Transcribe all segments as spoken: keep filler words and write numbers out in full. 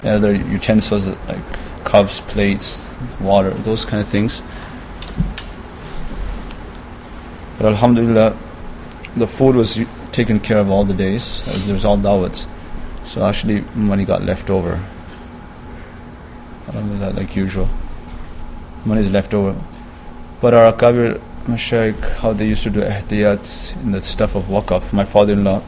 other utensils like cups, plates, water, those kind of things. But alhamdulillah, the food was taken care of all the days. There was all dawats. So actually money got left over. Alhamdulillah, like usual. Money is left over. But our Akabir Mashaykh, how they used to do ihtiyat in the stuff of waqaf. My father-in-law,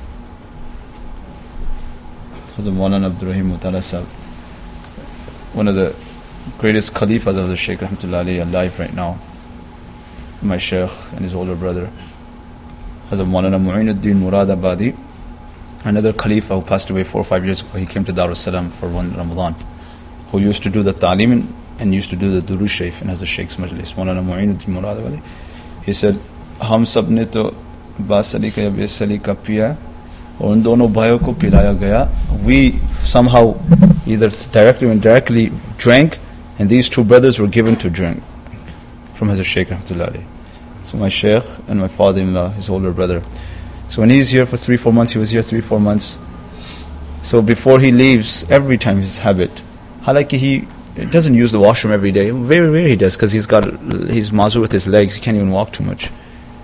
Hazrat Maulana Abdul Rahim Mutala Sahib, one of the greatest Khalifas of the Shaykh Rahmatullah Alayhi alive right now, my Shaykh and his older brother, Hazrat Maulana Mu'inuddin Muradabadi, another Khalifa who passed away four or five years ago. He came to Darus Salam for one Ramadan, who used to do the ta'lim and used to do the Durood Sharif and has the Shaykh's Majlis. Maulana Mu'inuddin Muradabadi, he said, "Hum sab ne to basali ka ya besali ka piya, aur un dono bhaiyon ko pilaya gaya." We somehow either directly or indirectly drank, and these two brothers were given to drink from Hazrat Shaykh Rahmatullah Alayhi. So my Shaykh and my father-in-law, his older brother. So when he's here for three, four months, he was here three, four months. So before he leaves, every time his habit, halaki he doesn't use the washroom every day. Very rare he does, because he's got, he's mazur with his legs, he can't even walk too much.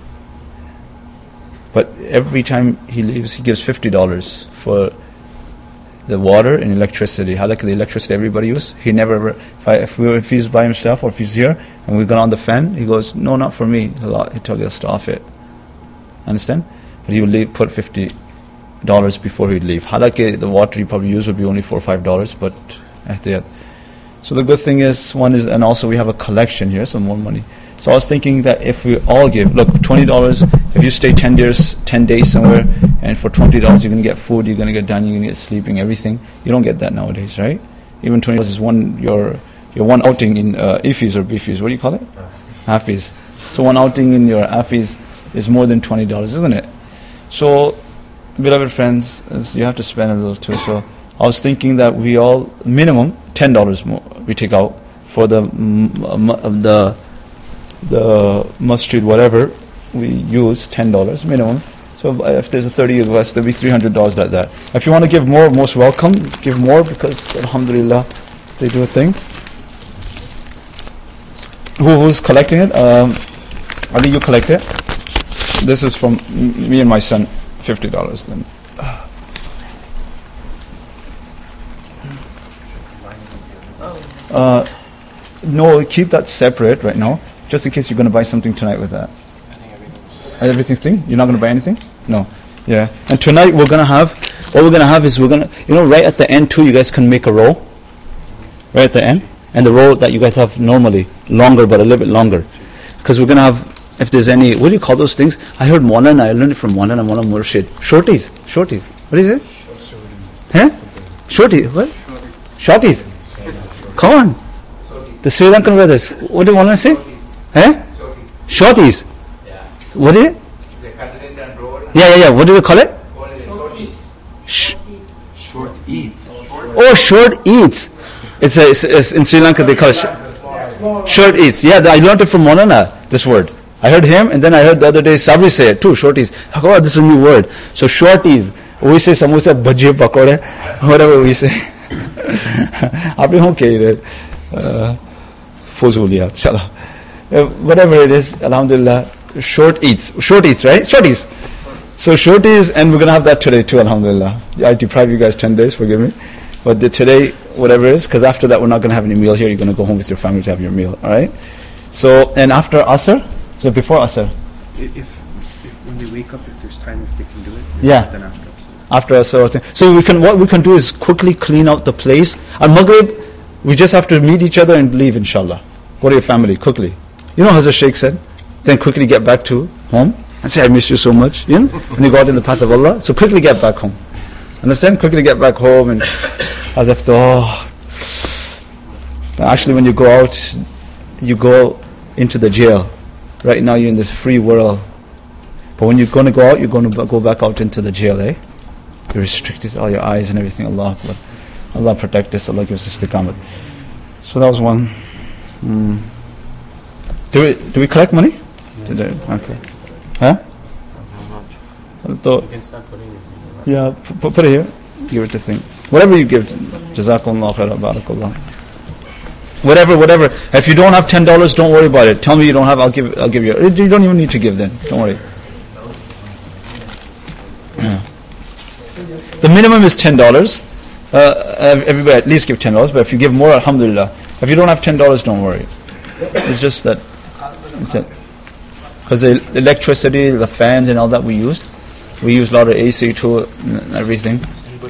But every time he leaves, he gives fifty dollars for the water and electricity. Halaki the electricity everybody uses, he never ever, if, I, if, we, if he's by himself or if he's here and we've gone on the fan, he goes, "No, not for me." He'll, he'll tell you to stop it. Understand? But he would leave, put fifty dollars before he'd leave. Halaki the water he probably used would be only four or five dollars, but ihtiyat. So the good thing is, one is, and also we have a collection here, some more money. So I was thinking that if we all give, look, twenty dollars, if you stay ten days, ten days somewhere, and for twenty dollars you're going to get food, you're going to get dining, you're going to get sleeping, everything. You don't get that nowadays, right? Even twenty dollars is one, your your one outing in uh, ifis or bifis, what do you call it? Afis. So one outing in your afis is more than twenty dollars, isn't it? So, beloved friends, you have to spend a little too. So I was thinking that we all, minimum ten dollars more we take out for the the the masjid, whatever we use, ten dollars minimum. So if there's a thirty of us, there'll be three hundred dollars like that. If you want to give more, most welcome, give more, because alhamdulillah, they do a thing. Who, who's collecting it? Um, Ali, you collect it? This is from m- me and my son, fifty dollars then. Uh, no, keep that separate right now, just in case you're going to buy something tonight with that. Everything's thing? You're not going to buy anything? No. Yeah. And tonight we're going to have, what we're going to have is we're going to, you know, right at the end too, you guys can make a roll. Right at the end. And the roll that you guys have normally, longer, but a little bit longer. Because we're going to have, if there's any, what do you call those things? I heard Maulana, I learned it from Maulana, Maulana Murshid. Shorties. Shorties. What is it? Huh? Shorties. What? Shorties. Come on. The Sri Lankan brothers. What do you want to say? Huh? Shorties. What is it? They cut it in and roll. Yeah, yeah, yeah. What do we call it? Short eats. Sh- Short eats. oh, short eats. It's, a, it's, it's in Sri Lanka they call it sh- short eats. Yeah, I learned it from Maulana, this word. I heard him, and then I heard the other day Sabri say it too, shorties. Oh, this is a new word. So shorties. We say samosa, bhaji, pakode, whatever we say. I've been okay. Fuzuliyat, chala. Whatever it is, alhamdulillah. Short eats. Short eats, right? Shorties. So shorties, and we're going to have that today too, alhamdulillah. I deprive you guys ten days, forgive me. But the today, whatever it is, because after that we're not going to have any meal here. You're going to go home with your family to have your meal, alright? So, and after Asr, so before Asr. If, if when they wake up, if there's time, if they can do it, yeah. Then after Asr. After Asr. So we can, what we can do is quickly clean out the place. At Maghrib, we just have to meet each other and leave, inshallah. Go to your family, quickly. You know, Hazrat Shaykh said, then quickly get back to home and say, I miss you so much, you know, when you go out in the path of Allah. So quickly get back home. Understand? Quickly get back home, and as if to, oh. Actually, when you go out, you go into the jail. Right now you're in this free world. But when you're going to go out, you're going to go back out into the jail, eh? You're restricted, all your eyes and everything. Allah Akbar. Allah protect us, Allah gives us istiqamat. So that was one. Mm. Do we do we collect money? Yeah. Okay. Huh? So, yeah, put, put it here. Give it the thing. Whatever you give, Jazakumullah khair, barakallah. Whatever, whatever. If you don't have ten dollars, don't worry about it. Tell me you don't have, I'll give, I'll give you. You don't even need to give then. Don't worry. Yeah. The minimum is ten dollars. Uh, everybody at least give ten dollars. But if you give more, alhamdulillah. If you don't have ten dollars, don't worry. It's just that. Because the electricity, the fans and all that we used, we used a lot of A C too and everything.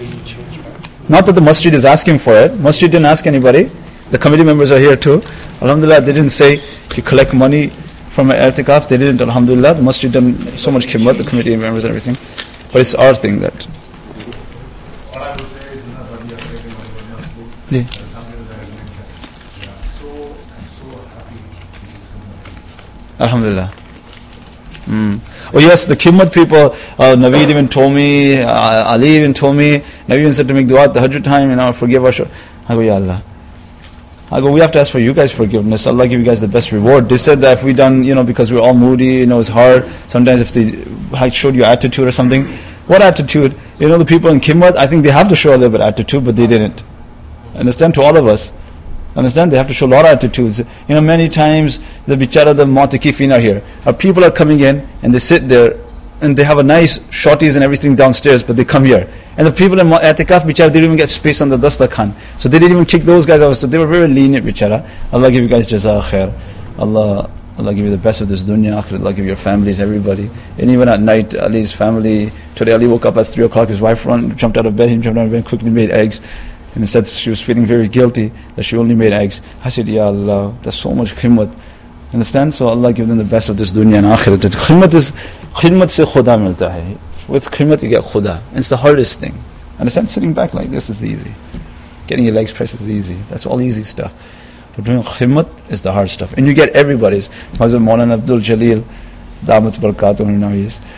Not that the masjid is asking for it. Masjid didn't ask anybody. The committee members are here too. Alhamdulillah, they didn't say you collect money from an i'tikaf. They didn't, alhamdulillah. The masjid done so much khidmat, the committee members and everything. But it's our thing that. What I would say is that when you are taking money from your school, Yeah. there's something that I mentioned. So, I'm so happy with this community. Alhamdulillah. Mm. Oh yes, the khidmat people, uh, Naveed even told me, uh, Ali even told me, Naveed even said to make dua at the Hajj time, you know, forgive us. I go, Ya Allah. I go, we have to ask for you guys forgiveness. Allah give you guys the best reward. They said that if we done, you know, because we're all moody, you know, it's hard. Sometimes if they showed you attitude or something. What attitude? You know, the people in Khidmat, I think they have to show a little bit of attitude, but they didn't. Understand? To all of us. Understand? They have to show a lot of attitudes. You know, many times the bichara, the mu'takifin are here. Our people are coming in and they sit there and they have a nice shorties and everything downstairs, but they come here. And the people in i'tikaf, bichara, they didn't even get space on the dastakhan. So they didn't even kick those guys out. So they were very lenient, bichara. Allah give you guys jaza khair. Allah, Allah give you the best of this dunya, akhirat. Allah give your families, everybody. And even at night, Ali's family, today Ali woke up at three o'clock, his wife run, jumped out of bed, he jumped out of bed, quickly made eggs. And said she was feeling very guilty that she only made eggs. I said, Ya Allah, there's so much khidmat. Understand? So Allah give them the best of this dunya and akhirat. Khidmat is, khidmat se khuda milta hai. With khidmat you get khuda. It's the hardest thing. Understand? Sitting back like this is easy. Getting your legs pressed is easy. That's all easy stuff. But doing khidmat is the hard stuff. And you get everybody's. Hazrat Maulana Abdul Jalil, Damat Barakatuh, now he is.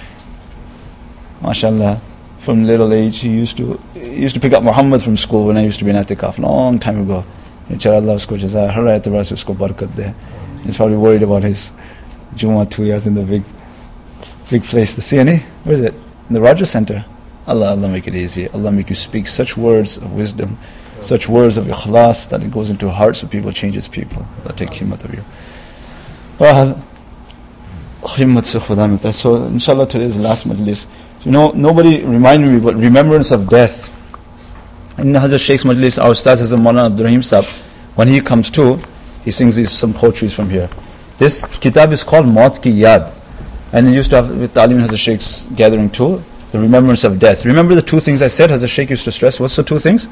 MashaAllah. From little age, he used to he used to pick up Muhammad from school when I used to be in i'tikaf, long time ago. Inshallah, usko jaza, har e'tibar se usko barakat de. He's probably worried about his Jummah two years in the big, big place. The C N A, where is it? In the Rogers Center. Allah, Allah make it easy. Allah make you speak such words of wisdom, such words of ikhlas that it goes into hearts of people, changes people. Allah take khidmat of you. Well, khidmat se khuda milta. So, inshallah, today is the last majlis. You know, nobody reminded me, but remembrance of death. In Hazrat Sheikh's Majlis, our Ustaz Hazrat Maulana Abdul Rahim Sahab, when he comes to, he sings these some poetries from here. This kitab is called Maut Ki Yad. And he used to have with Talim and Hazrat Sheikh's gathering too, the remembrance of death. Remember the two things I said, Hazrat Sheikh used to stress. What's the two things?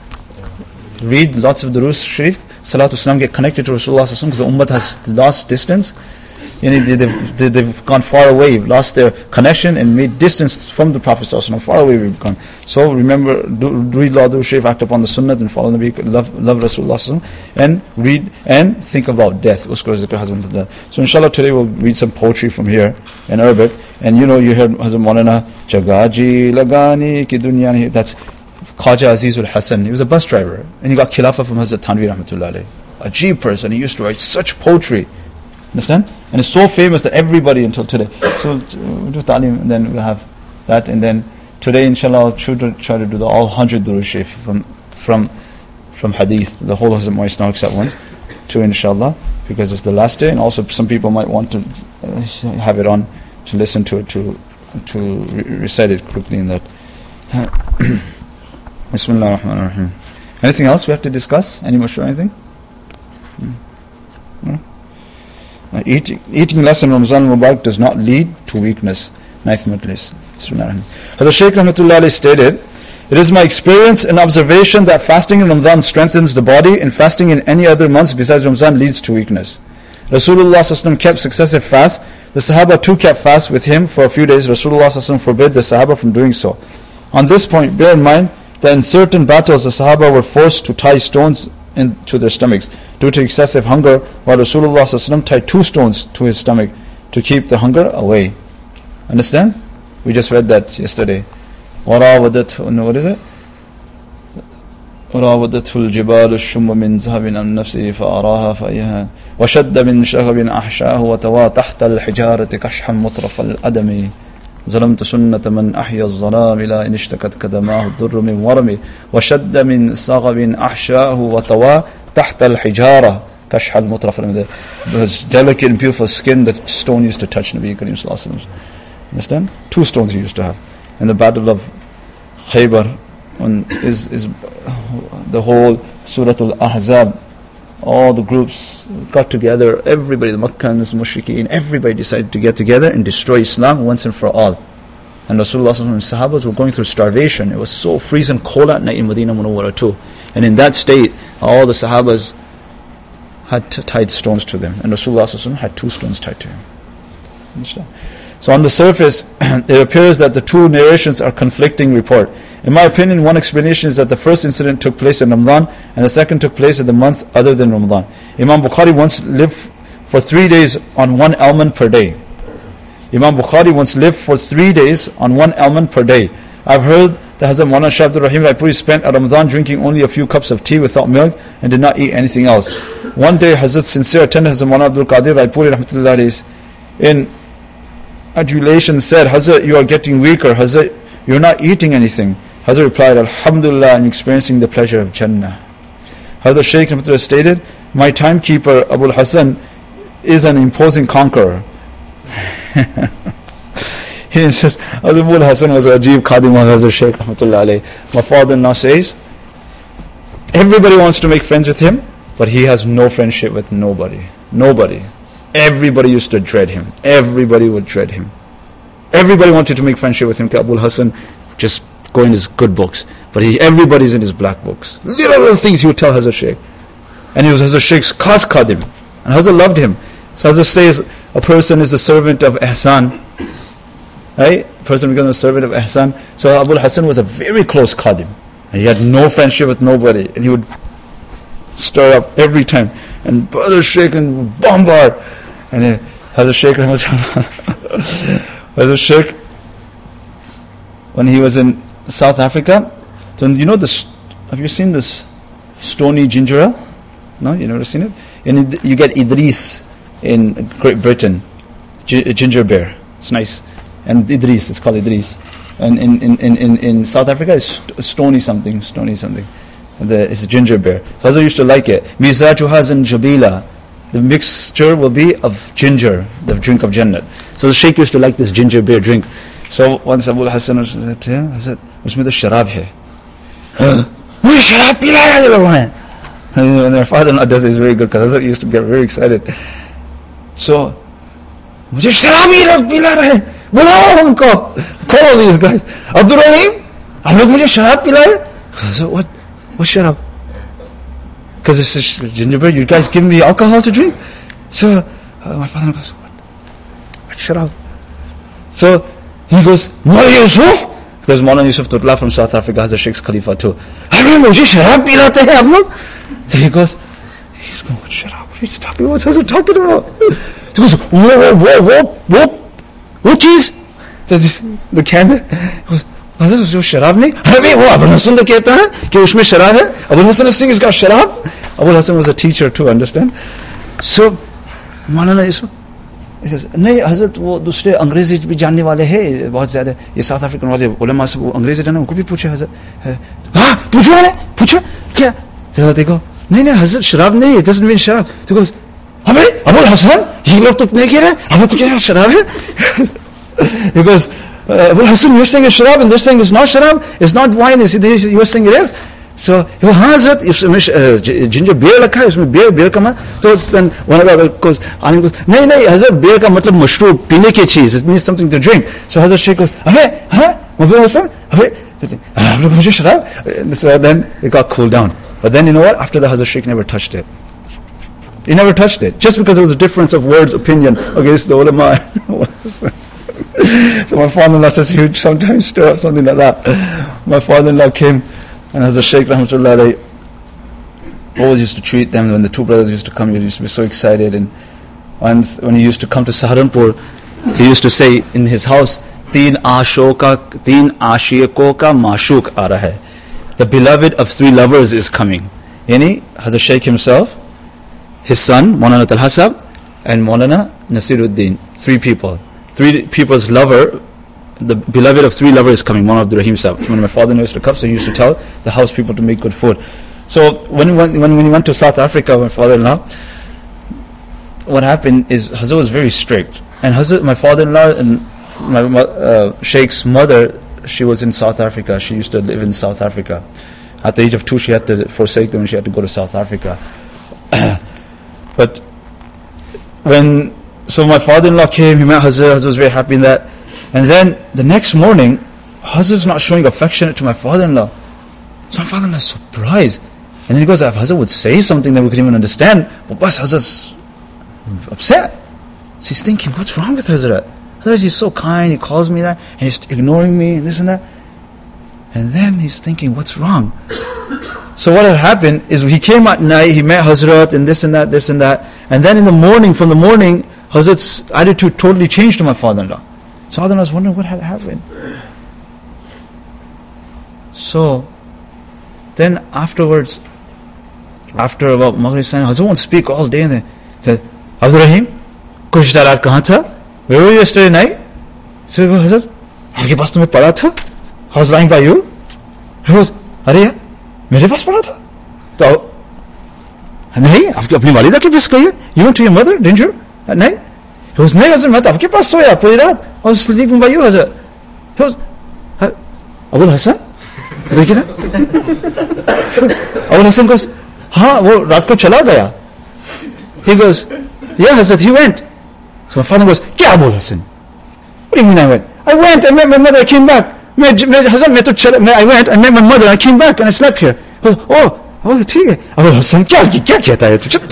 Read lots of Durus Sharif, Salatu Salam, get connected to Rasulullah because the Ummah has lost distance. You know, they've, they've, they've gone far away, lost their connection and made distance from the Prophet ﷺ. Far away we've gone. So remember, do, read Law Durud Sharif, act upon the Sunnah, and follow the Nabi, love, love Rasulullah ﷺ, and read and think about death. So inshallah today we'll read some poetry from here in Arabic. And you know, you heard Hazrat Maulana, Jagaji Lagani Ki Dunya, that's Khaja Azizul Hasan. He was a bus driver and he got khilafah from Hazrat Thanvi Rahmatullah alayhi. A G person, he used to write such poetry. Understand? And it's so famous that everybody until today. So we'll do ta'lim and then we'll have that. And then today, inshallah, I'll try to, try to do the all one hundred Durud Sharif from, from, from hadith, the whole of the Moist now except once, to inshallah, because it's the last day. And also some people might want to uh, have it on to listen to it, to, to re- recite it quickly in that. Bismillah ar-Rahman ar-Rahim. Anything else we have to discuss? Any more, anything? Hmm. No? Uh, eating, eating less in Ramzan Mubarak does not lead to weakness. Ninth majlis. Hazrat Shaykh Rahmatullah Alayhi stated, it is my experience and observation that fasting in Ramzan strengthens the body and fasting in any other months besides Ramzan leads to weakness. Rasulullah Sallallahu Alaihi Wasallam kept successive fasts. The Sahaba too kept fast with him for a few days. Rasulullah Sallallahu Alaihi Wasallam forbid the Sahaba from doing so. On this point, bear in mind that in certain battles the Sahaba were forced to tie stones into their stomachs due to excessive hunger, while Rasulullah Sallallahu Alaihi Wasallam tied two stones to his stomach to keep the hunger away. Understand? We just read that yesterday. What is it? وراودته الجبال الشم من ذهب عن نفسه فأراها فأيها وشد من شغب أحشاه وتوا تحت الحجارة كشحا مطرف الأدم. ظلمت سنة من أحيا الظلام إلى إن اشتكت قدماه الضر من ورمي وشد من صغب أحشاه وطوى تحت الحجارة كشح المطرف. The delicate and beautiful skin that stone used to touch Nabi Kareem Sallallahu Alaihi Wasallam. Understand? Two stones he used to have. In the battle of Khaybar, when is is the whole Surah Al-Ahzab, all the groups got together, everybody, the Makkans, Mushrikeen, everybody decided to get together and destroy Islam once and for all. And Rasulullah and Sahabas were going through starvation. It was so freezing cold at night in Medina Munawwara too. And in that state, all the Sahabas had t- tied stones to them. And Rasulullah had two stones tied to him. Understand? So on the surface, it appears that the two narrations are conflicting report. In my opinion, one explanation is that the first incident took place in Ramadan and the second took place in the month other than Ramadan. Imam Bukhari once lived for three days on one almond per day. Imam Bukhari once lived for three days on one almond per day. I've heard that Hazrat Maulana Shah Abdul Rahim Raipuri spent a Ramadan drinking only a few cups of tea without milk and did not eat anything else. One day Hazrat Sincere attended Hazrat Maulana Abdul Qadir Raipuri Rahmatullah Alayhi in adulation said, Hazrat, you are getting weaker. Hazrat, you're not eating anything. Hazrat replied, Alhamdulillah, I'm experiencing the pleasure of Jannah. Hazrat Shaykh Rahmatullah stated, my timekeeper Abul Hasan is an imposing conqueror. He insists, Hazrat Abul Hasan was a Ajib Khadim of Hazrat Shaykh Rahmatullah alayhi. My father-in-law says, everybody wants to make friends with him, but he has no friendship with nobody. Nobody. Everybody used to dread him. Everybody would dread him. Everybody wanted to make friendship with him. Abul Hasan just go in his good books. But he, everybody's in his black books. Little little things he would tell Hazrat Shaykh. And he was Hazrat Shaykh's khas khadim. And Hazrat loved him. So Hazrat says, a person is the servant of Ihsan. Right? A person becomes a servant of Ihsan. So Abul Hasan was a very close khadim. And he had no friendship with nobody. And he would stir up every time. And Brother Shaykh and bombard. And then Hazrat Shaykh Hazrat Shaykh, when he was in South Africa, so you know this, have you seen this stony ginger ale? No, you never seen it? And you get Idris in Great Britain, G- ginger beer. It's nice. And Idris, it's called Idris. And in, in, in, in, in South Africa, it's st- stony something, stony something. The, it's ginger beer. So Hazrat used to like it. Mizajuhaz and Jabila. The mixture will be of ginger, the drink of Jannat. So the Shaykh used to like this ginger beer drink. So once Abul Hasan said to him, I said, "Usme to sharab hai." Mujhe sharab pilaya logon hai. And their father-in-law does it, is very good because Hazrat used to get very excited. So, mujhe sharab hi log pila rahe. Bulao humko. Call all these guys. Abdul Rahim, aap log mujhe sharab pilaye. I said, what? What sharab? Because this is ginger beer, you guys give me alcohol to drink? So uh, my father goes, what? What sharab? So he goes, Maulana Yusuf? There's Maulana Yusuf Tutla from South Africa, has a Sheikh's Khalifa too. Mujhe sharab pilate hai aap log? So he goes, he's going, what sharab? What are you talking about? What's he talking about? He goes, whoa, whoa, whoa, whoa, whoa, cheese? The, the, the can, he goes, Hazrat, जो शराब नहीं, अरे वो अबुल हसन तो कहता है कि उसमें शराब है. Abul Hasan is saying he's got शराब. Abul Hasan was a teacher too, understand? So, Maulana Yusuf, he goes, नहीं हजरत वो दूसरे अंग्रेजी भी जानने वाले हैं बहुत ज़्यादा. ये साउथ अफ्रीकन वाले उलमा से वो अंग्रेजी जानने उनको भी पूछे हजरत. हाँ पूछो वाले पूछो क्या? तो देखो नहीं नहीं हजरत शराब नहीं, it doesn't mean शराब. तो goes, अबे अबुल हसन ये लोग तो नहीं कह रहे, हमें तो क्या शराब है? He goes, Uh, Abul Hasan, you're saying it's sharab and they're saying it's not sharab, it's not wine, you're saying it is. So, he goes, हाँ Hazrat, इसमें ginger beer रखा है, उसमें beer, beer का मान. So, then one of our goes, Alim goes, नहीं नहीं Hazrat, beer का मतलब मशरूब, पीने की चीज़, it means something to drink. So, Hazrat Shaykh goes, अबे, हाँ, Abul Hasan, अबे, आप लोग मुझे शराब. So then it got cooled down. But then you know what? After that, Hazrat Shaykh never touched it. He never touched it, just because there was a difference of words, opinion. Okay, this is the ulama. So my father-in-law says he would sometimes stir up something like that. My father-in-law came, and as the Shaykh Rahmatullah alayhi always used to treat them. When the two brothers used to come, he used to be so excited. And once when he used to come to Saharanpur, he used to say in his house, "Teen ashoka, teen ashiyako ka mashuk aa raha hai." The beloved of three lovers is coming. Yani Hazrat Shaykh himself, his son Maulana Talhasab, and Maulana Nasiruddin. Three people. Three people's lover the beloved of three lovers is coming, one of the Rahim Sahib. When my father used to come, so he used to tell the house people to make good food. So when we went, when, when we went to South Africa, my father-in-law, what happened is Hazrat was very strict. And Hazrat, my father-in-law and my uh, Sheikh's mother, she was in South Africa. She used to live in South Africa. At the age of two, she had to forsake them and she had to go to South Africa. But when, so my father-in-law came, he met Hazrat, Hazrat was very happy in that. And then the next morning, Hazrat's not showing affection to my father-in-law. So my father-in-law is surprised. And then he goes, if Hazrat would say something that we could even understand, but bas, Hazrat's upset. So he's thinking, what's wrong with Hazrat? Otherwise he's so kind, he calls me that, and he's ignoring me and this and that. And then he's thinking, what's wrong? So what had happened is he came at night, he met Hazrat and this and that, this and that. And then in the morning, from the morning, Hazrat's attitude totally changed to my father-in-law. So father-in-law was wondering what had happened. So then afterwards, after about Maghrib time, Hazrat won't speak all day and then said, Hazrat Rahim, kuch raat kahan tha? Where were you yesterday night? So he goes, Hazrat, aapke paas to main pada tha? I was lying by you. He goes, अरे यार मेरे पास पड़ा था तो नहीं आपकी अपनी वालिदा के पास गई you went to your mother didn't you at night he goes नहीं हज़रत मैं तो आपके पास सोया पूरी रात I was sleeping by you हज़रत he goes अबुल हसन देखिए ना अबुल हसन goes हाँ वो रात को चला गया he goes yeah हज़रत he went so my father goes क्या Abul Hasan what do you mean I went I went I met my mother I came back मैं हसन मैं तो चला मैं I went I met my mother I came back and I slept here oh oh ठीक है अबुल हसन क्या क्या कहता है तू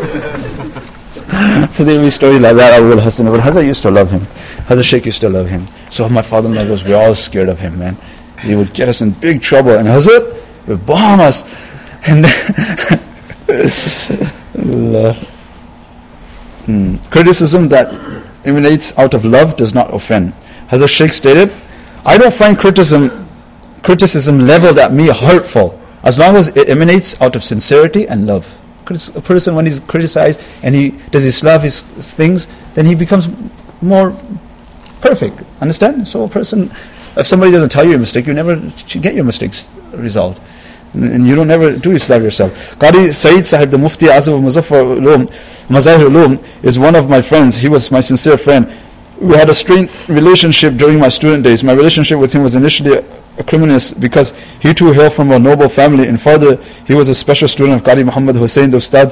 So there will be story like that. Abul Hassan, Abul Hassan used to love him. Hazrat Sheikh used to love him. So my father-in-law was, we were all scared of him, man. He would get us in big trouble, and Hazrat would bomb us. And hmm. criticism that emanates out of love does not offend. Hazrat Sheikh stated, I don't find criticism, criticism leveled at me hurtful, as long as it emanates out of sincerity and love. A person, when he's criticized and he does his love, his things, then he becomes more perfect. Understand? So a person, if somebody doesn't tell you a mistake, you never get your mistakes resolved. And you don't ever do Islam yourself. Qadi Saeed Sahib, the Mufti Azam of Muzaffar Ulum, Mazahir Ulum, is one of my friends. He was my sincere friend. We had a strained relationship during my student days. My relationship with him was initially acrimonious because he too hailed from a noble family, and further he was a special student of Qadi Muhammad Hussain, the Ustad,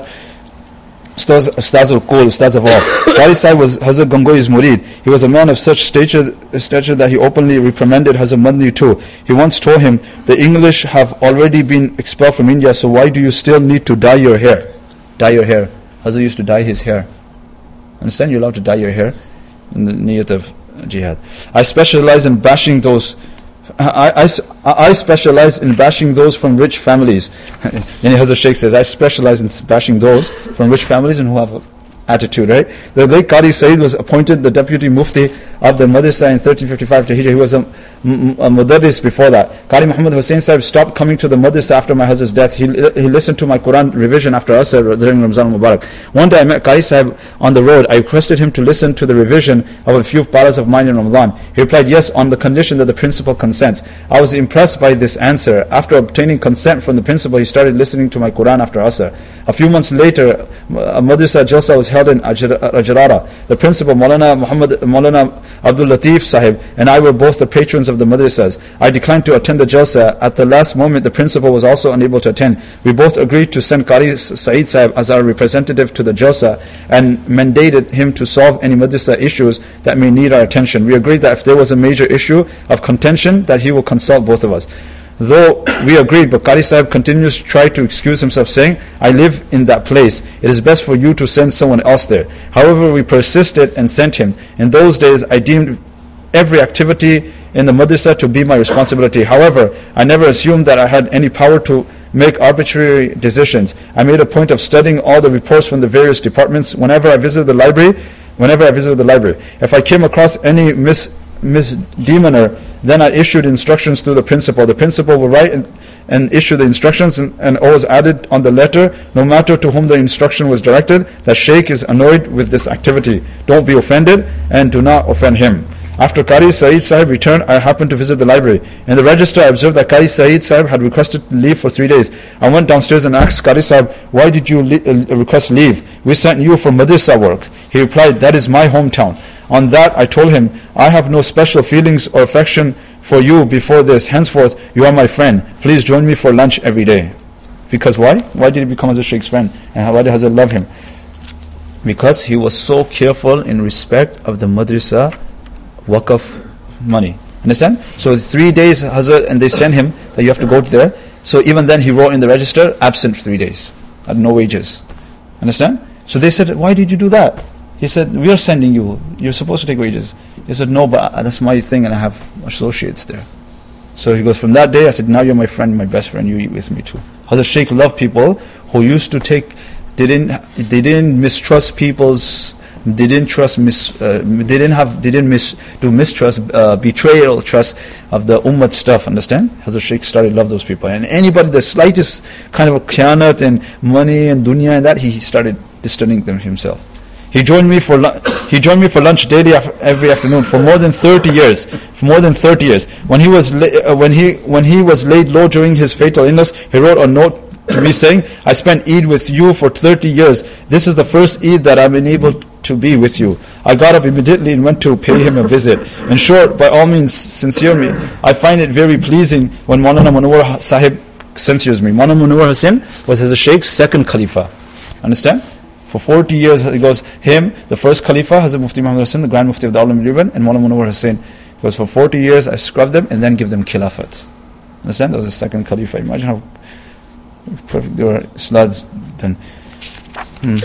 Ustaz, Ustaz al-Qul, Ustaz of all. Qadi Sahib was Hazrat Gangohi's murid. He was a man of such stature, stature that he openly reprimanded Hazrat Madni too. He once told him, the English have already been expelled from India, so why do you still need to dye your hair? Dye your hair. Hazrat used to dye his hair. Understand? You're allowed to dye your hair in the niyat of jihad. I specialize in bashing those I, I, I specialize in bashing those from rich families. And Hazrat Sheikh says, I specialize in bashing those from rich families and who have attitude, right? The late Qadi Saeed was appointed the deputy mufti of the madrasa in thirteen fifty-five to Hijrah. He was a, a mudarris before that. Qadi Muhammad Hussain Sahib stopped coming to the madrasa after my Hazrat's death. He, he listened to my Quran revision after Asr during Ramzan Mubarak. One day I met Qadi Sahib on the road. I requested him to listen to the revision of a few paras of mine in Ramadan. He replied, yes, on the condition that the principal consents. I was impressed by this answer. After obtaining consent from the principal, he started listening to my Quran after Asr. A few months later, a madrasa jalsa was held in Ajrara. The principal, Maulana Muhammad, Maulana Abdul Latif Sahib, and I were both the patrons of the madrasas. I declined to attend the jalsa. At the last moment, the principal was also unable to attend. We both agreed to send Qadi Saeed Sahib as our representative to the jalsa and mandated him to solve any madrasa issues that may need our attention. We agreed that if there was a major issue of contention, that he will consult both of us. Though we agreed, but Qadi Sahib continues to try to excuse himself, saying, I live in that place. It is best for you to send someone else there. However, we persisted and sent him. In those days, I deemed every activity in the madrasa to be my responsibility. However, I never assumed that I had any power to make arbitrary decisions. I made a point of studying all the reports from the various departments whenever I visited the library. Whenever I visited the library, if I came across any mis misdemeanor, then I issued instructions to the principal. The principal will write and, and issue the instructions, and, and always added on the letter, no matter to whom the instruction was directed, that Sheikh is annoyed with this activity. Don't be offended and do not offend him. After Qari Saeed Sahib returned, I happened to visit the library. In the register, I observed that Qari Saeed Sahib had requested leave for three days. I went downstairs and asked Qari Sahib, why did you le- uh, request leave? We sent you for madrasa work. He replied, that is my hometown. On that, I told him, I have no special feelings or affection for you before this. Henceforth, you are my friend. Please join me for lunch every day. Because why? Why did he become Hazrat Sheikh's friend? And why did Hazrat love him? Because he was so careful in respect of the madrasa waqf money. Understand? So three days Hazrat, and they sent him that you have to go there. So even then he wrote in the register, absent three days, at no wages. Understand? So they said, why did you do that? He said, we are sending you. You're supposed to take wages. He said, no, but that's my thing and I have associates there. So he goes, from that day I said, now you're my friend, my best friend, you eat with me too. Hazrat Shaykh loved people who used to take, they didn't, they didn't mistrust people's, they didn't trust, mis, uh, they didn't have, they didn't mis, do mistrust, uh, betrayal, trust of the ummah stuff, understand? Hazrat Shaykh started to love those people. And anybody, the slightest kind of a khianat and money and dunya and that, he started discerning them himself. He joined me for lu- he joined me for lunch daily af- every afternoon for more than thirty years. For more than thirty years. When he was la- uh, when he when he was laid low during his fatal illness, he wrote a note to me saying, "I spent Eid with you for thirty years. This is the first Eid that I've been able to be with you." I got up immediately and went to pay him a visit. In short, by all means, sincere me. I find it very pleasing when Maulana Munawwar Sahib censures me. Maulana Munawwar Hussain was his Sheikh's second Khalifa. Understand? For forty years, it goes him, the first Khalifa, Hazrat Mufti Muhammad Hussain, the Grand Mufti of Darul Uloom Deoband, and Maulana Munawwar Hussain. It goes for forty years, I scrub them and then give them Khilafat. Understand? That was the second Khalifa. Imagine how perfect they were. Islads then. Hmm.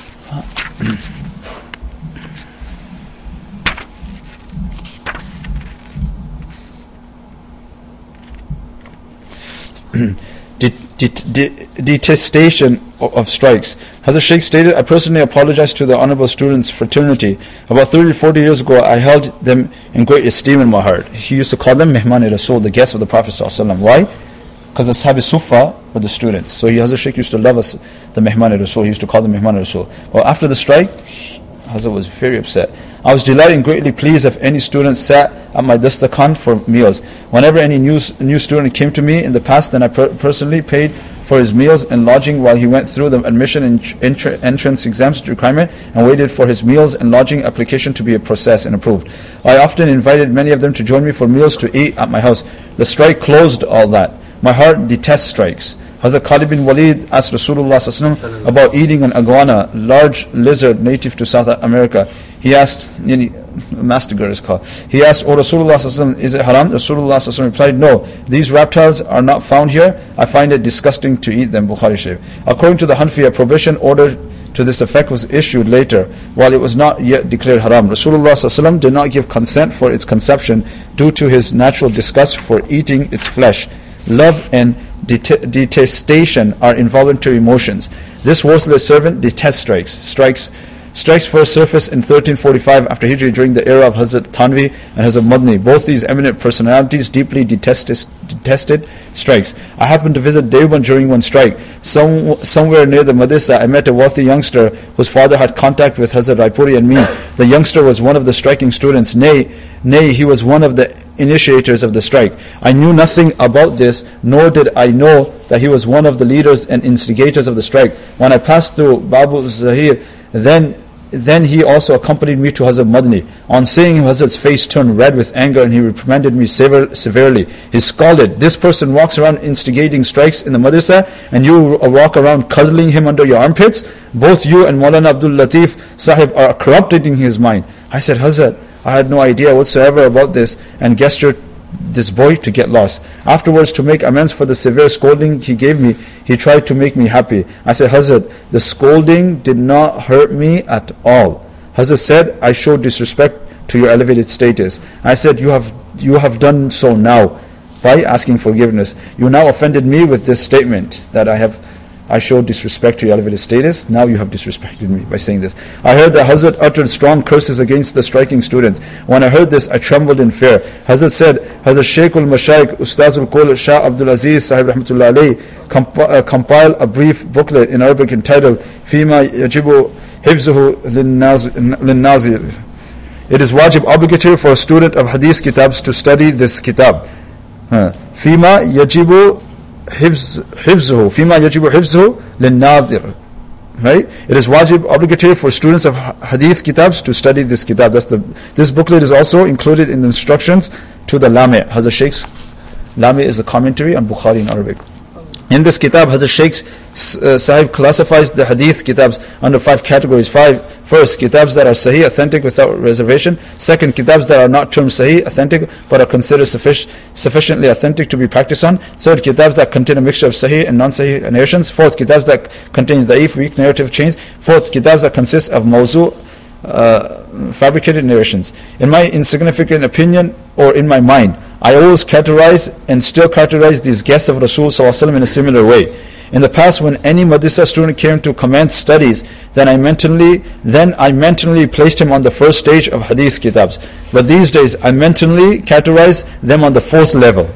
Det, det, det, detestation of strikes. Hazrat Shaykh stated, I personally apologize to the Honorable Students Fraternity. About thirty to forty years ago, I held them in great esteem in my heart. He used to call them Mehman-e-Rasul, the guests of the Prophet ﷺ. Why? Because the Ashab Sufa were the students. So he, Hazrat Shaykh used to love us, the Mehman-e-Rasul. He used to call them Mehman-e-Rasul. Well, after the strike, Hazrat was very upset. I was delighted and greatly pleased if any student sat at my dastakhan for meals. Whenever any new, new student came to me in the past, then I per- personally paid for his meals and lodging while he went through the admission and entr- entrance exams requirement and waited for his meals and lodging application to be processed and approved. I often invited many of them to join me for meals to eat at my house. The strike closed all that. My heart detests strikes. Hazrat Khalid bin Walid asked Rasulullah sallallahu alaihi wasallam about eating an iguana, large lizard native to South America. He asked, yani, mastigar is called. He asked, "O Rasulullah sallallahu alaihi wasallam, is it haram?" Rasulullah sallallahu alaihi wasallam replied, "No, these reptiles are not found here. I find it disgusting to eat them." Bukhari Sharif. According to the Hanfi, a prohibition order to this effect was issued later, while it was not yet declared haram. Rasulullah sallallahu alaihi wasallam did not give consent for its conception due to his natural disgust for eating its flesh. Love and det- detestation are involuntary emotions. This worthless servant detests strikes. Strikes Strikes first surfaced in thirteen forty-five after Hijri during the era of Hazrat Thanvi and Hazrat Madni. Both these eminent personalities deeply detested, detested strikes. I happened to visit Deoband during one strike. Some, somewhere near the madrasa, I met a wealthy youngster whose father had contact with Hazrat Raipuri and me. The youngster was one of the striking students. Nay, nay, he was one of the initiators of the strike. I knew nothing about this, nor did I know that he was one of the leaders and instigators of the strike. When I passed through Babu Zahir, then Then he also accompanied me to Hazrat Madni. On seeing him, Hazrat's face turned red with anger and he reprimanded me sever- severely. He scolded, "This person walks around instigating strikes in the madrasa and you walk around cuddling him under your armpits. Both you and Maulana Abdul Latif Sahib are corrupting his mind." I said, "Hazrat, I had no idea whatsoever about this," and gestured this boy to get lost. Afterwards, to make amends for the severe scolding he gave me, he tried to make me happy. I said, "Hazrat, the scolding did not hurt me at all." Hazrat said, "I showed disrespect to your elevated status." I said, you have, you have done so now by asking forgiveness. You now offended me with this statement that I have I showed disrespect to your elevated status. Now you have disrespected me by saying this. I heard that Hazrat uttered strong curses against the striking students. When I heard this, I trembled in fear. Hazrat said, Hazrat Shaykh al-Mashaykh, Ustaz al-Qul, Shah Abdul Aziz, Sahib Rahmatullah alayhi, comp- uh, compile a brief booklet in Arabic entitled, Fima Yajibu Hifzuhu Lin-Nazir. it is wajib obligatory for a student of hadith kitabs to study this kitab. فيما يجب حفظ حفظه فيما يجب حفظه للناظر. Right? It is wajib obligatory for students of hadith kitabs to study this kitab. That's the this booklet is also included in the instructions to the Lame. Hazrat Sheikh's Lame is a commentary on Bukhari in Arabic. In this kitab, Hazrat Shaykh uh, Sahib classifies the hadith kitabs under five categories. Five. First, kitabs that are sahih, authentic without reservation. Second, kitabs that are not termed sahih, authentic, but are considered suffic- sufficiently authentic to be practiced on. Third, kitabs that contain a mixture of sahih and non-sahih narrations. Fourth, kitabs that contain da'if, weak narrative chains. Fourth, kitabs that consist of mawzu, uh, fabricated narrations. In my insignificant opinion, or in my mind, I always characterize and still characterize these guests of Rasul Sallallahu Alaihi Wasallam in a similar way. In the past, when any madrasa student came to commence studies, then I mentally then I mentally placed him on the first stage of hadith kitabs. But these days, I mentally categorize them on the fourth level.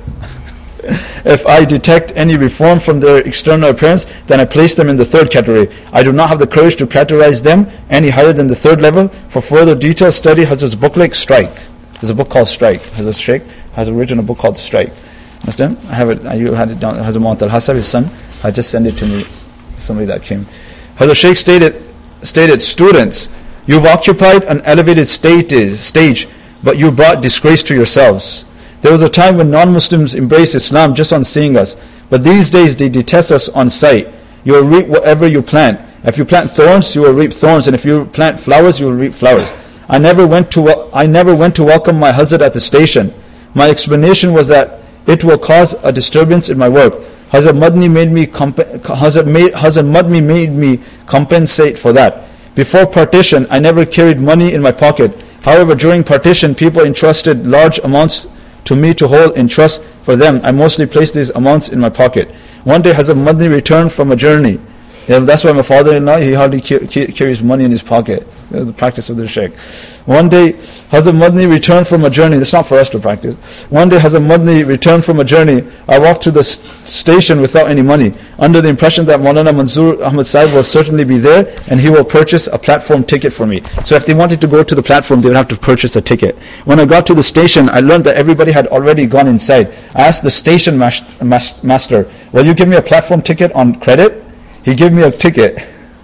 If I detect any reform from their external appearance, then I place them in the third category. I do not have the courage to categorize them any higher than the third level. For further detailed study, Hazrat's booklet Strike. There's a book called Strike. Hazrat Shaykh has written a book called Strike. Understand? I have it. I you had it down. Hazrat Muhammad al-Hasab, his son, I just sent it to me. Somebody that came. Hazrat Shaykh stated, stated, students, you've occupied an elevated state, stage, but you brought disgrace to yourselves. There was a time when non-Muslims embraced Islam just on seeing us, but these days they detest us on sight. You will reap whatever you plant. If you plant thorns, you will reap thorns, and if you plant flowers, you will reap flowers. I never went to I never went to welcome my Hazrat at the station. My explanation was that it will cause a disturbance in my work. Hazrat Madni made me comp- Hazrat, made, Hazrat Madni made me compensate for that. Before partition, I never carried money in my pocket. However, during partition, people entrusted large amounts to me to hold in trust for them. I mostly placed these amounts in my pocket. One day, Hazrat Madni returned from a journey. Yeah, that's why my father-in-law, he hardly ca- ca- carries money in his pocket. The practice of the Shaykh. One day, Hazrat Madni returned from a journey. It's not for us to practice. One day, Hazrat Madni returned from a journey. I walked to the st- station without any money, under the impression that Maulana Manzoor Ahmad Sahib will certainly be there, and he will purchase a platform ticket for me. So if they wanted to go to the platform, they would have to purchase a ticket. When I got to the station, I learned that everybody had already gone inside. I asked the station mas- mas- master, will you give me a platform ticket on credit? He gave me a ticket.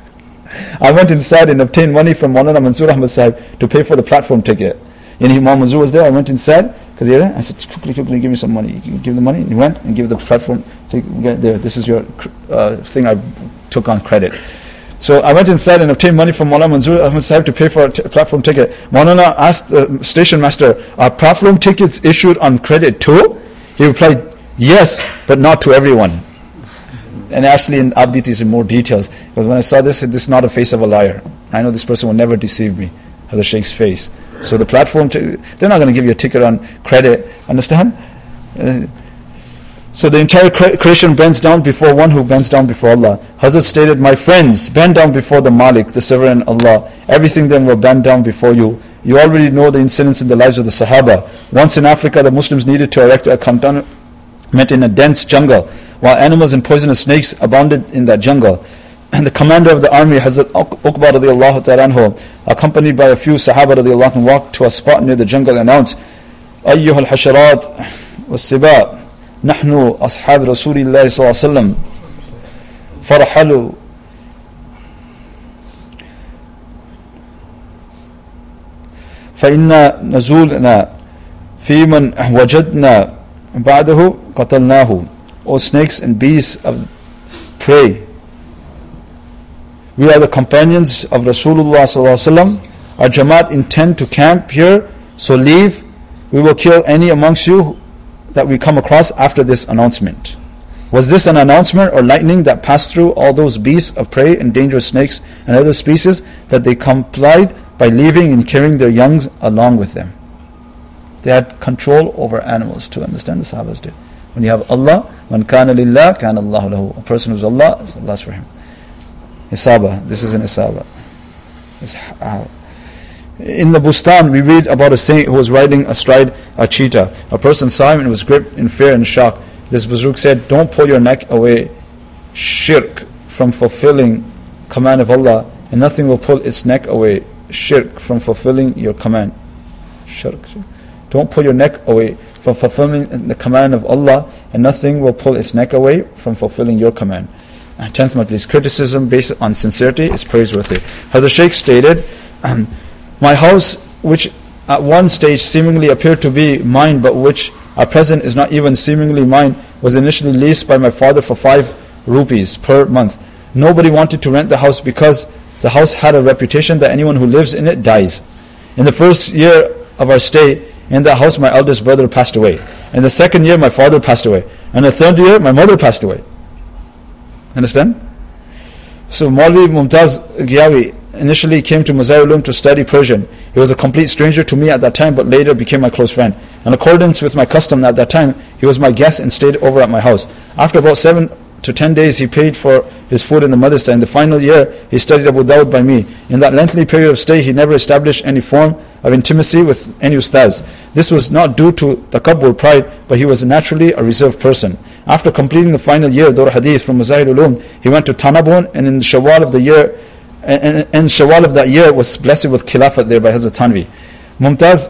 I went inside and obtained money from Maulana Manzoor Ahmad Sahib to pay for the platform ticket. And Imam Manzoor was there. I went inside because he I said, quickly, quickly, give me some money. You give the money. He went and gave the platform ticket. There, this is your uh, thing I took on credit. So I went inside and obtained money from Maulana Manzoor Ahmad Sahib to pay for a t- platform ticket. Maulana asked the station master, are platform tickets issued on credit too? He replied, yes, but not to everyone. And actually in Abdit is in more details. Because when I saw this, this is not a face of a liar. I know this person will never deceive me. Hazrat Sheikh's face. So the platform, t- they're not going to give you a ticket on credit. Understand? Uh, so the entire cre- creation bends down before one who bends down before Allah. Hazrat stated, my friends, bend down before the Malik, the sovereign Allah. Everything then will bend down before you. You already know the incidents in the lives of the Sahaba. Once in Africa, the Muslims needed to erect a cantonment in a dense jungle, while animals and poisonous snakes abounded in that jungle. And the commander of the army, Hazrat Uqba radiallahu ta'ala anhu, accompanied by a few Sahaba radiallahu anhu, walked to a spot near the jungle and announced, Ayyuha al-hasharat was-siba, nahnu ashab Rasulillahi sallallahu alayhi wa sallam, farhalu فإن نزولنا في من وجدنا بعده قتلناه. O snakes and beasts of prey, we are the companions of Rasulullah sallallahu alaihi wasallam. Our Jamaat intend to camp here, so leave. We will kill any amongst you that we come across after this announcement. Was this an announcement or lightning that passed through all those beasts of prey and dangerous snakes and other species, that they complied by leaving and carrying their youngs along with them? They had control over animals, to understand the Sahabas did. When you have Allah, man kana lillah, kana Allahu lahu. A person who's Allah, Allah's for him. Isaba, this is an Isaba. In the Bustan, we read about a saint who was riding astride a cheetah. A person saw him and was gripped in fear and shock. This Buzruk said, don't pull your neck away, shirk, from fulfilling command of Allah, and nothing will pull its neck away, shirk, from fulfilling your command. Shirk. Don't pull your neck away from fulfilling the command of Allah, and nothing will pull its neck away from fulfilling your command. And tenth majlis, criticism based on sincerity is praiseworthy. Hazrat Shaykh stated, um, my house, which at one stage seemingly appeared to be mine, but which at present is not even seemingly mine, was initially leased by my father for five rupees per month. Nobody wanted to rent the house because the house had a reputation that anyone who lives in it dies. In the first year of our stay in the house, my eldest brother passed away. In the second year, my father passed away. And the third year, my mother passed away. Understand? So Maulvi Mumtaz Ghiawi initially came to Mazar Ulum to study Persian. He was a complete stranger to me at that time, but later became my close friend. In accordance with my custom at that time, he was my guest and stayed over at my house. After about seven to ten days, he paid for his food in the madrasa. In the final year, he studied Abu Dawud by me. In that lengthy period of stay, he never established any form of intimacy with any ustaz. This was not due to takabbur, pride, but he was naturally a reserved person. After completing the final year of Dawr Hadith from Mazahir Ulum, he went to Tanabun, and in Shawwal of the year, and, and Shawwal of that year was blessed with Khilafat there by Hazrat Tanvi. Mumtaz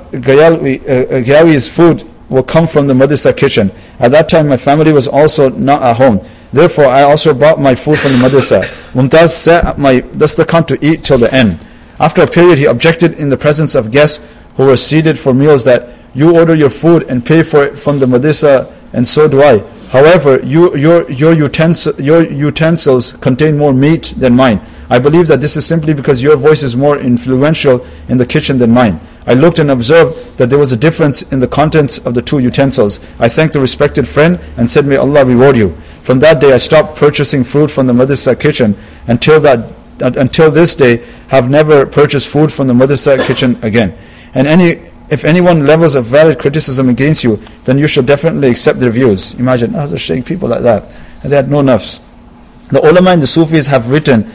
Ghiawi's food will come from the madrasa kitchen. At that time, my family was also not at home. Therefore, I also bought my food from the madrasa. Mumtaz sat my dastakhan to eat till the end. After a period, he objected in the presence of guests who were seated for meals that you order your food and pay for it from the madrasa, and so do I. However, you, your, your, utensils, your utensils contain more meat than mine. I believe that this is simply because your voice is more influential in the kitchen than mine. I looked and observed that there was a difference in the contents of the two utensils. I thanked the respected friend and said, may Allah reward you. From that day, I stopped purchasing food from the madrasa kitchen. Until that, until this day, have never purchased food from the madrasa kitchen again. And any, if anyone levels a valid criticism against you, then you should definitely accept their views. Imagine, oh, they're saying people like that. And they had no nafs. The ulama and the Sufis have written,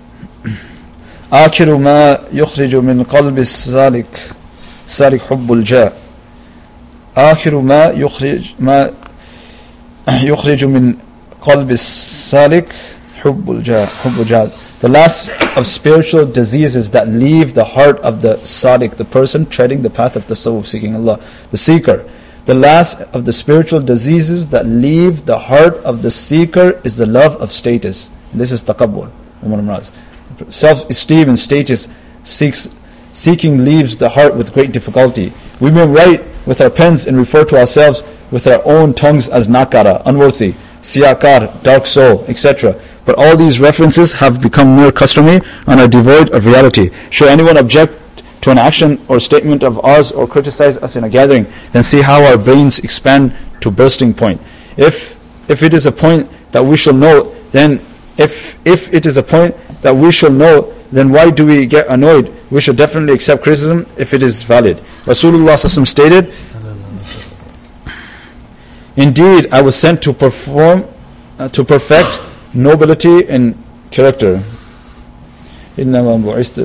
آخر ما يخرج من قلب السالك سالك حب الجاه آخر ما يخرج ما يخرج من قلب السالك حب الجاه حب الجاه. The last of spiritual diseases that leave the heart of the sadiq, the person treading the path of tasawwuf, seeking Allah, the seeker. The last of the spiritual diseases that leave the heart of the seeker is the love of status. And this is takabbur. Self-esteem and status seeks, seeking leaves the heart with great difficulty. We may write with our pens and refer to ourselves with our own tongues as nakara, unworthy, siyakar, dark soul, et cetera. But all these references have become mere customary and are devoid of reality. Should anyone object to an action or statement of ours or criticize us in a gathering, then see how our brains expand to bursting point. If if it is a point that we shall know, then if if it is a point that we shall know, then why do we get annoyed? We should definitely accept criticism if it is valid. Rasulullah ﷺ stated, indeed, I was sent to perform, uh, to perfect nobility in character. The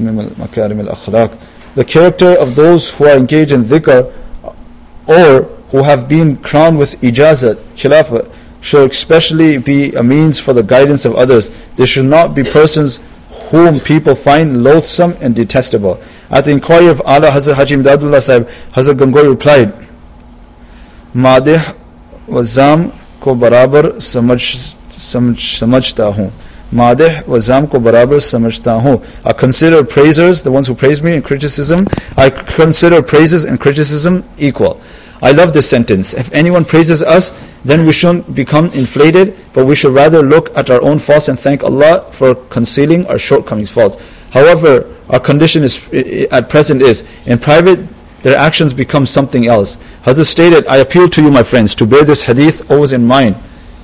character of those who are engaged in dhikr or who have been crowned with ijazat, khilafah, should especially be a means for the guidance of others. They should not be persons whom people find loathsome and detestable. At the inquiry of Allah, Hazrat Haji Imdadullah Sahib, Hazrat Gangohi replied, Madih wa zam ko barabar samajh samajhta hoon. Madih wa zam ko barabar samajhta hoon. I consider praisers, the ones who praise me, and criticism, I consider praises and criticism equal. I love this sentence. If anyone praises us, then we shouldn't become inflated, but we should rather look at our own faults and thank Allah for concealing our shortcomings, faults. However, our condition is at present is, in private, their actions become something else. Hazrat stated, I appeal to you, my friends, to bear this hadith always in mind.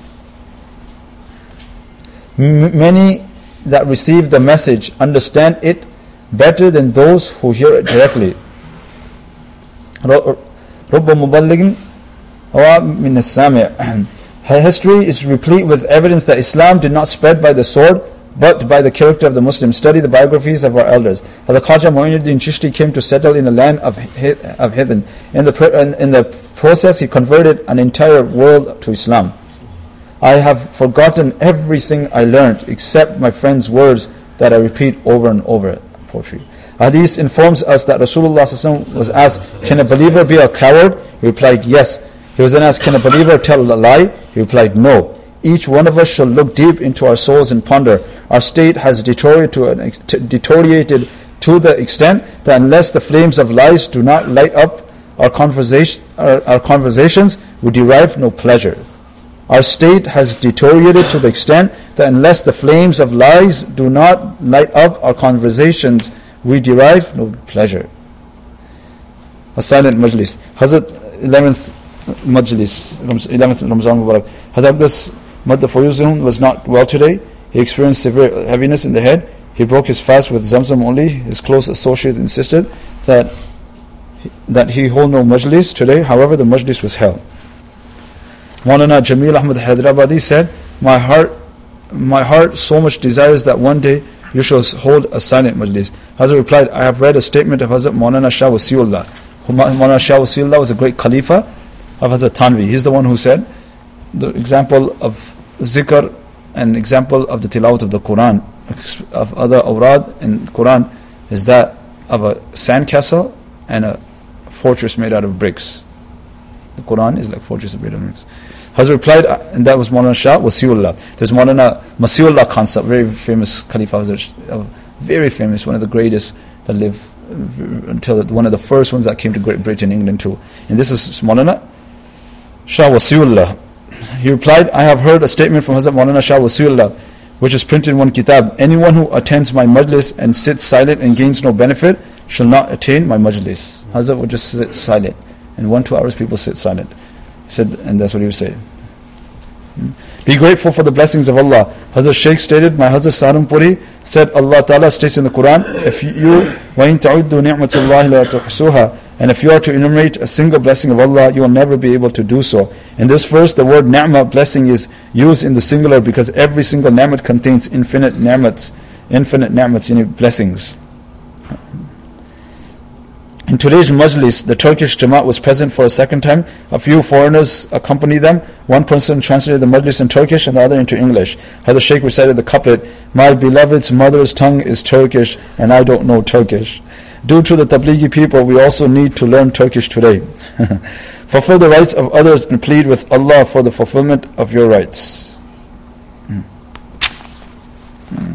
M- many that receive the message understand it better than those who hear it directly. History is replete with evidence that Islam did not spread by the sword, but by the character of the Muslims. Study the biographies of our elders. Hazrat Khaja Mu'inuddin Chishti came to settle in the land of of Hithan. In the in the process, he converted an entire world to Islam. I have forgotten everything I learned except my friend's words that I repeat over and over. Poetry. Hadith informs us that Rasulullah sallallahu alaihi wasallam was asked, can a believer be a coward? He replied, yes. He was then asked, can a believer tell a lie? He replied, no. Each one of us shall look deep into our souls and ponder. Our state has deteriorated to, an, to, deteriorated to the extent that unless the flames of lies do not light up our, conversation, our, our conversations, we derive no pleasure. Our state has deteriorated to the extent that unless the flames of lies do not light up our conversations, we derive no pleasure. A silent majlis. Hazrat eleventh majlis, eleventh Ramzan Mubarak. Hazrat this Madda Fayuzun was not well today. He experienced severe heaviness in the head. He broke his fast with Zamzam only. His close associates insisted that that he hold no majlis today. However, the majlis was held. Maulana Jamil Ahmad Hyderabadi said, My heart, my heart so much desires that one day you shall hold a silent majlis. Hazrat replied, I have read a statement of Hazrat Maulana Shah Wasiullah. Maulana Shah Wasiullah was a great Khalifa of Hazrat Thanvi. He's the one who said, the example of zikr and example of the tilawat of the Quran, of other awrad in Quran, is that of a sandcastle and a fortress made out of bricks. The Quran is like fortress made out of bricks. Hazrat replied, and that was Maulana Shah Wasiullah. There's Maulana Masiullah Khansa, very famous Khalifa, Hazrat, very famous, one of the greatest that lived until one of the first ones that came to Great Britain, England too. And this is Maulana Shah Wasiullah. He replied, I have heard a statement from Hazrat Maulana Shah Wasiullah, which is printed in one kitab. Anyone who attends my majlis and sits silent and gains no benefit shall not attain my majlis. Hazrat would just sit silent. In one, two hours, people sit silent. He said, and that's what he would say. Be grateful for the blessings of Allah. Hazrat Shaykh stated, my Hazrat Sarumpuri said, Allah Ta'ala states in the Quran, if you, وَإِن تَعُدُّوا نِعْمَةُ اللَّهِ لَا تُحْصُوهَا, and if you are to enumerate a single blessing of Allah, you will never be able to do so. In this verse, the word ni'mah, blessing, is used in the singular because every single ni'mat contains infinite ni'mats, infinite ni'mats, you know, blessings. In today's majlis, the Turkish Jamaat was present for a second time. A few foreigners accompanied them. One person translated the majlis in Turkish and the other into English. Hazrat Shaykh recited the couplet, my beloved's mother's tongue is Turkish and I don't know Turkish. Due to the Tablighi people, we also need to learn Turkish today. Fulfill the rights of others and plead with Allah for the fulfillment of your rights. Hmm. Hmm.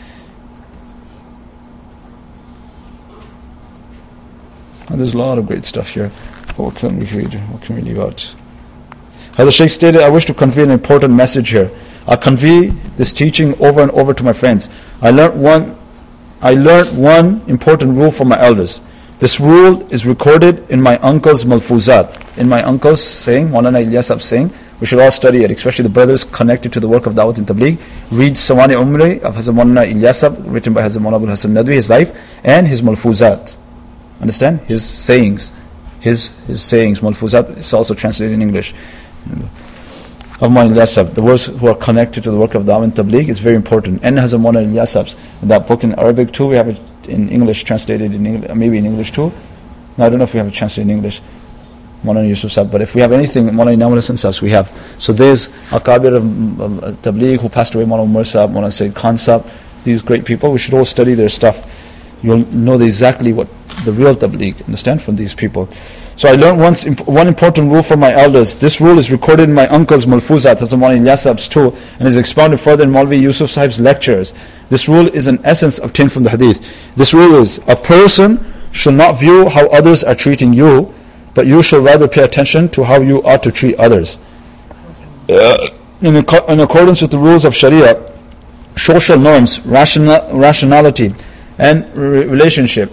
And there's a lot of great stuff here. But what can we read? What can we leave out? Hazrat Shaykh stated, I wish to convey an important message here. I convey this teaching over and over to my friends. I learned one I learned one important rule from my elders. This rule is recorded in my uncle's Malfuzat. In my uncle's saying, Maulana Ilyasab saying, we should all study it, especially the brothers connected to the work of Dawat and Tabligh. Read Sawani Umri of Hazrat Maulana Ilyasab, written by Hazrat Maulana Abul Hasan Nadwi, his life, and his Malfuzat. Understand? His sayings. His his sayings, Malfuzat, is also translated in English. Of Maulana Ilyasab, the words who are connected to the work of Dawah and Tabligh is very important. And Hazrat Maulana Ilyasab's, that book in Arabic too, we have it in English, translated in English, maybe in English too. No, I don't know if we have it translated in English, Maulana Yusuf Sahib, but if we have anything, Maulana Inamul Hasan Sahib's we have. So there's Akabir of, of, of Tabligh who passed away, Maulana Umar Sahib, Maulana Sayyid Khan Sahib, these great people, we should all study their stuff. You'll know exactly what the real Tabligh, understand, from these people. So I learned once one important rule from my elders. This rule is recorded in my uncle's Malfuzat, Hazrat Maulana Ilyasab's too, and is expounded further in Maulvi Yusuf Sahib's lectures. This rule is an essence obtained from the Hadith. This rule is, a person should not view how others are treating you, but you should rather pay attention to how you ought to treat others. Uh, in, ac- in accordance with the rules of Sharia, social norms, rational, rationality, and re- relationship,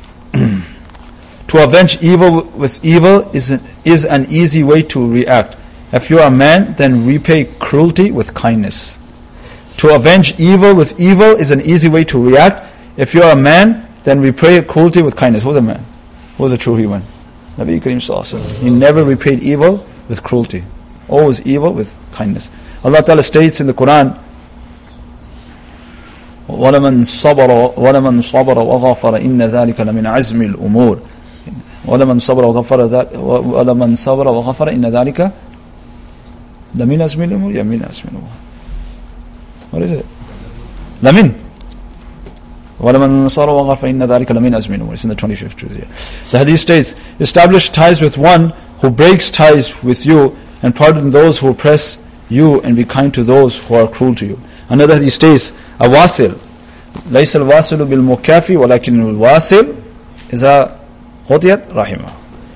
to avenge evil with evil is an, is an easy way to react. If you are a man, then repay cruelty with kindness. To avenge evil with evil is an easy way to react. If you are a man, then repay cruelty with kindness. Who was a man? Who was a true human? Nabi Kareem Sallallahu Alaihi Wasallam. He never repaid evil with cruelty. Always evil with kindness. Allah Ta'ala states in the Quran, وَلَمَنْ صَبَرَ وَلَمَنْ صَبَرَ وَغَفَرَ إِنَّ ذَلِكَ لَمِنْ عَزْمِ الْأُمُورِ وَلَمَنْ صَبَرَ وَغَفَرَ وَلَمَنْ صَبَرَ وَغَفَرَ إِنَّ ذَلِكَ لَمِنْ عَزْمِ الْأُمُورِ يَمِنْ عَزْمِ الْأُمُورِ. What is it? Lamin. وَلَمَنْ نَصَرَ وَغَرْ فَإِنَّ ذَلِكَ لَمِنْ أَزْمِ الْأُمُورِ. It's in the twenty-fifth juz here. The hadith states, establish ties with one who breaks ties with you, and pardon those who oppress you, and be kind to those who are cruel to you. Another hadith states, a wasil, لَيْسَ الْوَاسِلُ بِالْمُكَافِ وَلَكِنُ الْوَاسِلُ إِذَا قُطِيَتْ رَحِمَهُ.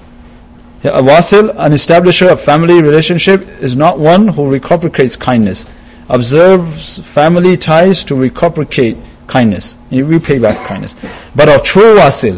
A wasil, an establisher of family relationship, is not one who reciprocates kindness, observes family ties to reciprocate kindness, you repay back kindness. But a true wasil,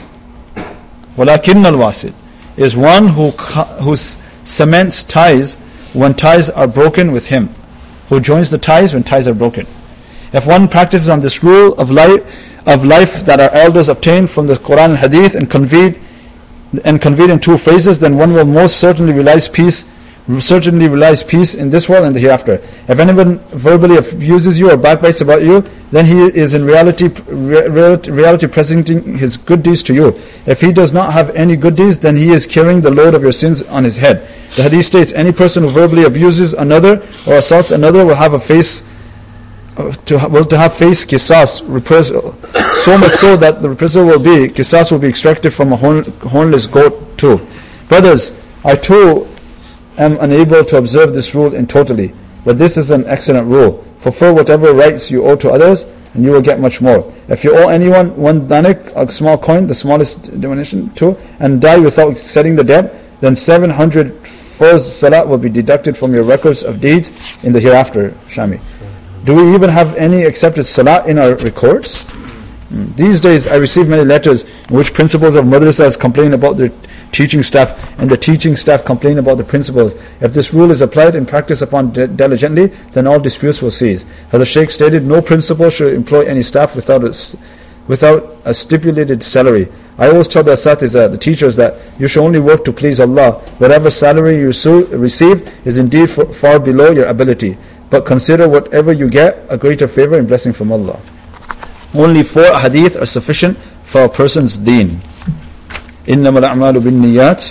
وَلَكِنَّ الْوَاسِلُ, is one who who cements ties when ties are broken with him, who joins the ties when ties are broken. If one practices on this rule of life of life that our elders obtained from the Quran and Hadith and conveyed and conveyed in two phrases, then one will most certainly realize peace, certainly realize peace in this world and the hereafter. If anyone verbally abuses you or backbites about you, then he is in reality reality, reality presenting his good deeds to you. If he does not have any good deeds, then he is carrying the load of your sins on his head. The hadith states, any person who verbally abuses another or assaults another will have a face uh, to will to have face qisas, reprisal, so much so that the reprisal will be qisas will be extracted from a horn, hornless goat too. Brothers, I too am unable to observe this rule in totally, but this is an excellent rule. Fulfill whatever rights you owe to others, and you will get much more. If you owe anyone one danik, a small coin, the smallest denomination too, and die without setting the debt, then seven hundred first salat will be deducted from your records of deeds in the hereafter. Shami, do we even have any accepted salat in our records? Mm. These days I receive many letters in which principals of madrasas complain about their teaching staff, and the teaching staff complain about the principals. If this rule is applied and practiced upon de- diligently, then all disputes will cease. As the Shaykh stated, no principal should employ any staff without a, without a stipulated salary. I always tell the asatiza, the teachers, that you should only work to please Allah. Whatever salary you su- receive is indeed for, far below your ability, but consider whatever you get a greater favor and blessing from Allah. Only four hadith are sufficient for a person's deen. إنما الأعمال بالنيات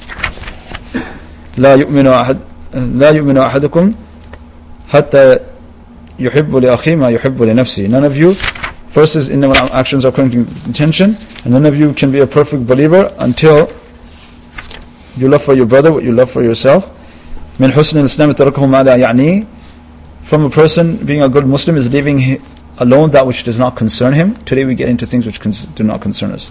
لا يؤمن أحد لا يؤمن أحدكم حتى يحب لأخيه ما يحب لنفسه. None of you, first is إنما actions are according to intention, and none of you can be a perfect believer until you love for your brother what you love for yourself. من حسن الإسلام تركه ما لا يعنيه. From a person being a good Muslim is leaving alone that which does not concern him. Today we get into things which cons- do not concern us.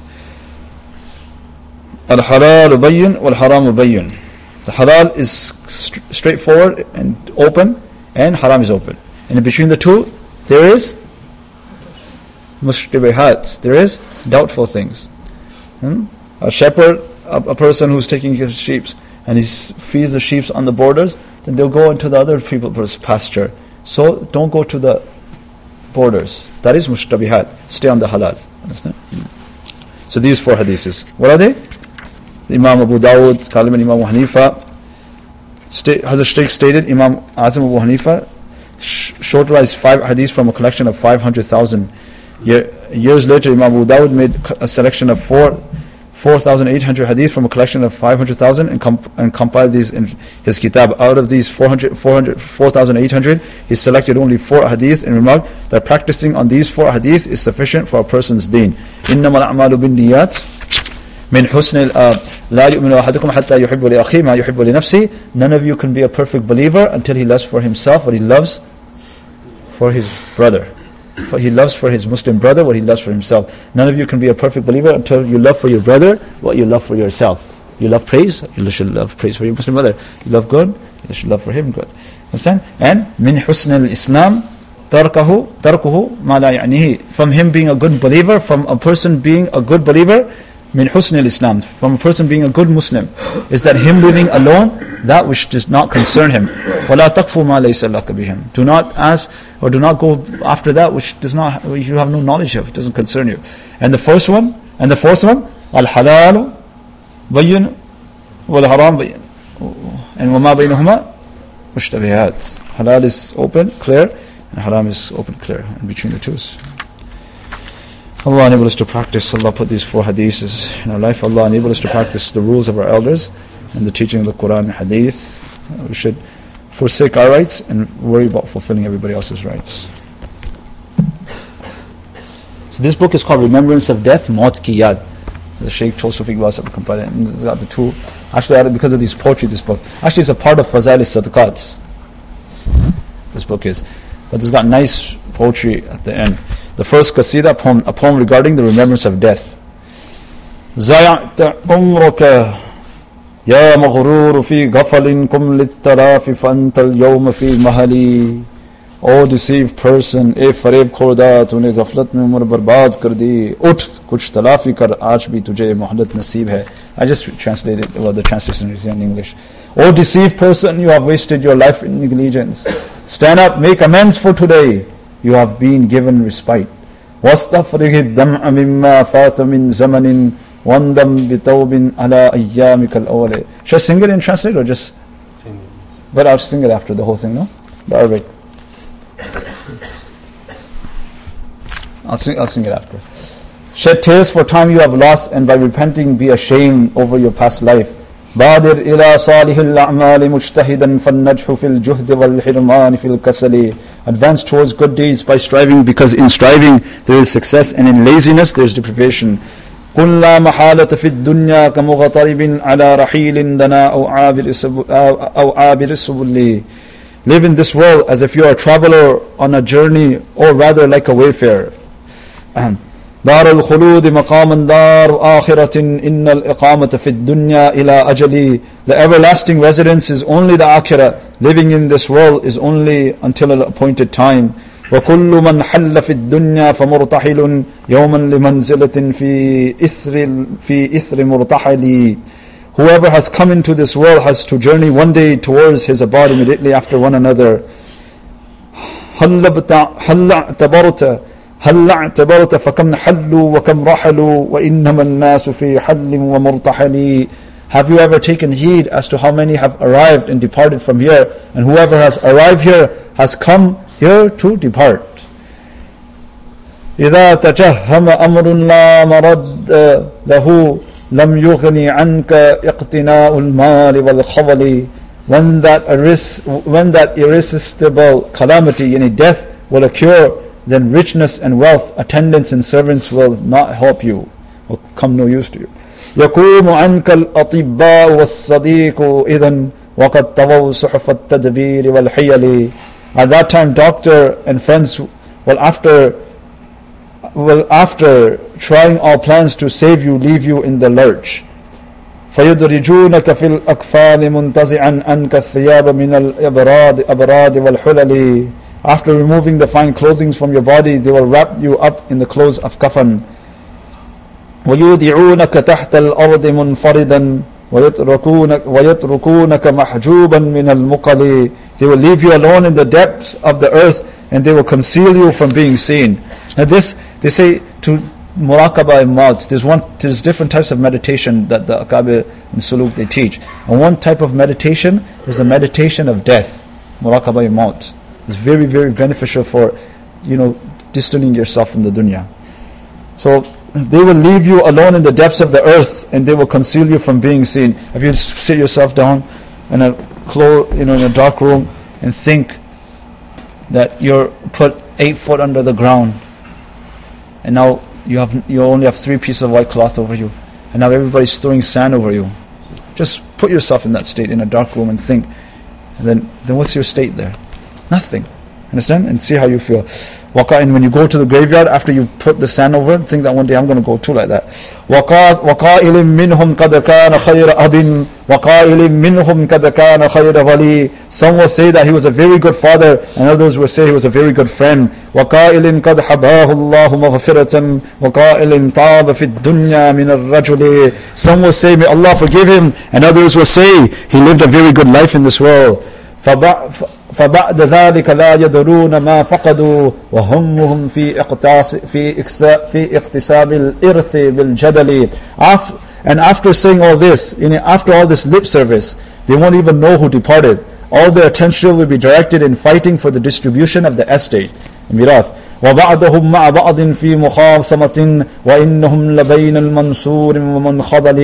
Al-halal bayyin wal-haram bayyin. The halal is st- straightforward and open, and haram is open. And in between the two, there is mushtabihat. There is doubtful things. Hmm? A shepherd, a, a person who's taking his sheep, and he feeds the sheep on the borders, then they'll go into the other people's pasture. So don't go to the borders. That is mushtabihat. Stay on the halal. Understand? Hmm. So these four hadiths. What are they? Imam Abu Dawud, Kalim and Imam Abu Hanifa, sta- Hazrat Shaykh stated, Imam Azam Abu Hanifa sh- shorterized five hadiths from a collection of five hundred thousand. Year, years later, Imam Abu Dawud made a selection of four, four thousand eight hundred hadiths from a collection of five hundred thousand and, comp- and compiled these in his kitab. Out of these four hundred, four hundred, four thousand eight hundred, he selected only four hadith and remarked that practicing on these four hadith is sufficient for a person's deen. إِنَّمَا الْأَعْمَالُ بِالنِّيَّاتِ من حسن لا يؤمن أحدكم حتى يحب لأخيه ما يحب لنفسه. None of you can be a perfect believer until he loves for himself what he loves for his brother. For he loves for his Muslim brother what he loves for himself. None of you can be a perfect believer until you love for your brother what you love for yourself. You love praise, you should love praise for your Muslim brother. You love good, you should love for him good. Understand? And من حسن الإسلام تركه تركه ما لا يعنيه. From him being a good believer, from a person being a good believer, min husn al-Islam, from a person being a good Muslim, is that him living alone that which does not concern him. وَلَا تَقْفُ مَا لَيْسَ لَكَ بِهِمْ. Do not ask or do not go after that which does not, which you have no knowledge of, doesn't concern you. And the first one, and the fourth one, al-halal bayyin wal-haram bayyin, and وَمَا بَيْنَهُمَا مُشْتَبِهَاتٍ. Halal is open, clear, and haram is open, clear, in between the two. Allah enable us to practice. Allah put these four hadiths in our life. Allah enable us to practice the rules of our elders and the teaching of the Quran and Hadith. We should forsake our rights and worry about fulfilling everybody else's rights. So this book is called Remembrance of Death, Maut Ki Yad. The Shaykh Chol Sufi Iqbal Sahib compiled it. And it's got the two. Actually, I had it because of these poetry, this book. Actually, it's a part of Fazail Sadaqat. This book is. But it's got nice poetry at the end. The first qasida, poem, a poem regarding the remembrance of death. زَيَعْتَ عُمْرُكَ يَا مَغْرُورُ فِي غَفَلٍ كُمْ لِلتَّرَافِ فَأَنْتَ الْيَوْمَ فِي مَهَلِي. O deceived person, ए फरेब खोरदा तूने गफलत में उम्र बर्बाद कर दी, उठ कुछ तलाफी कर, आज भी तुझे मोहलत नसीब है. I just translated, well, the translation is in English. O deceived person, you have wasted your life in negligence. Stand up, make amends for today. You have been given respite. وَاسْتَفْرِغِ الدَّمْعَ مِمَّا فَاتَ مِنْ زَمَنٍ وَانْدَمْ بِتَوْبٍ عَلَىٰ أَيَّامِكَ الْأَوَّلِ. Should I sing it and translate or just? Sing it. But I'll sing it after the whole thing, no? The Arabic. I'll sing, I'll sing it after. Shed tears for time you have lost, and by repenting be ashamed over your past life. بادر إلى صالح الأعمال مجتهدا فالنجح في الجهد والحرمان في الكسل. Advance towards good deeds by striving, because in striving there is success, and in laziness there is deprivation. قل لا محالة في الدنيا كمغترب على رحيل دنا أو عابر أو عابر السبل. Live in this world as if you are a traveler on a journey, or rather like a wayfarer. دار الخلود مقام دار آخرة إن الإقامة في الدنيا إلى أجلي. The everlasting residence is only the akhirah. Living in this world is only until an appointed time. وكل من حل في الدنيا فمرتحل يوما لمنزلة في إثر في إثر مرتحل. Whoever has come into this world has to journey one day towards his abode immediately after one another. هل اعتبرت هل اعتبرت فكم حلوا وكم رحلوا وإنما الناس في حل ومرتحل. Have you ever taken heed as to how many have arrived and departed from here, and whoever has arrived here has come here to depart. إذا تجهم أمر لا مرد له لم يغني عنك اقتناء المال والخول. When that, irres- when that irresistible calamity, yani death, will occur, then richness and wealth, attendants and servants will not help you, will come no use to you. يقوم عنك الأطباء والصديق إذن وقد طووا صحف التدبير والحيل. At that time, doctor and friends will after will after trying all plans to save you, leave you in the lurch. فيدرجونك في الأكفان منتزعا عنك الثياب من الأبراد أبراد والحلل. After removing the fine clothing from your body, they will wrap you up in the clothes of kafan. وَيُودِعُونَكَ تَحْتَ الْأَرْضِ مُنْفَرِدًا وَيَتْرُكُونَكَ وَيَتْرُكُونَكَ مَحْجُوبًا مِنَ الْمُقَلِ. They will leave you alone in the depths of the earth, and they will conceal you from being seen. Now this, they say, to muraqabah and maut, there's one, there's different types of meditation that the Akabir and Suluk they teach. And one type of meditation is the meditation of death, muraqabah and maut. It's very, very beneficial for, you know, distancing yourself from the dunya. So they will leave you alone in the depths of the earth, and they will conceal you from being seen. If you sit yourself down in a clo- you know, in a dark room and think that you're put eight foot under the ground, and now you have you only have three pieces of white cloth over you, and now everybody's throwing sand over you. Just put yourself in that state in a dark room and think, and then then what's your state there? Nothing. Understand? And see how you feel. And when you go to the graveyard, after you put the sand over it, think that one day I'm going to go too like that. وَقَائِلٍ مِّنْهُمْ قَدْ كَانَ خَيْرَ أَبٍ وَقَائِلٍ مِّنْهُمْ قَدْ كَانَ خَيْرَ وَلِي. Some will say that he was a very good father, and others will say he was a very good friend. وَقَائِلٍ قَدْ حَبَاهُ اللَّهُ مَغْفِرَةً وَقَائِلٍ طَابَ فِي الدُّنْيَا مِنَ الرَّجُلِ. Some will say, may Allah forgive him, and others will say, he lived a very good life in this world. فبعد ذلك لا يدرون ما فقدوا وهمهم في اقتص في في اقتصاب الإرث بالجدل. And after saying all this, you know, after all this lip service, they won't even know who departed. All their attention will be directed in fighting for the distribution of the estate, mirath. وبعضهم مع بعض في مخاصمة وإنهم لبين المنصور ومنخذل.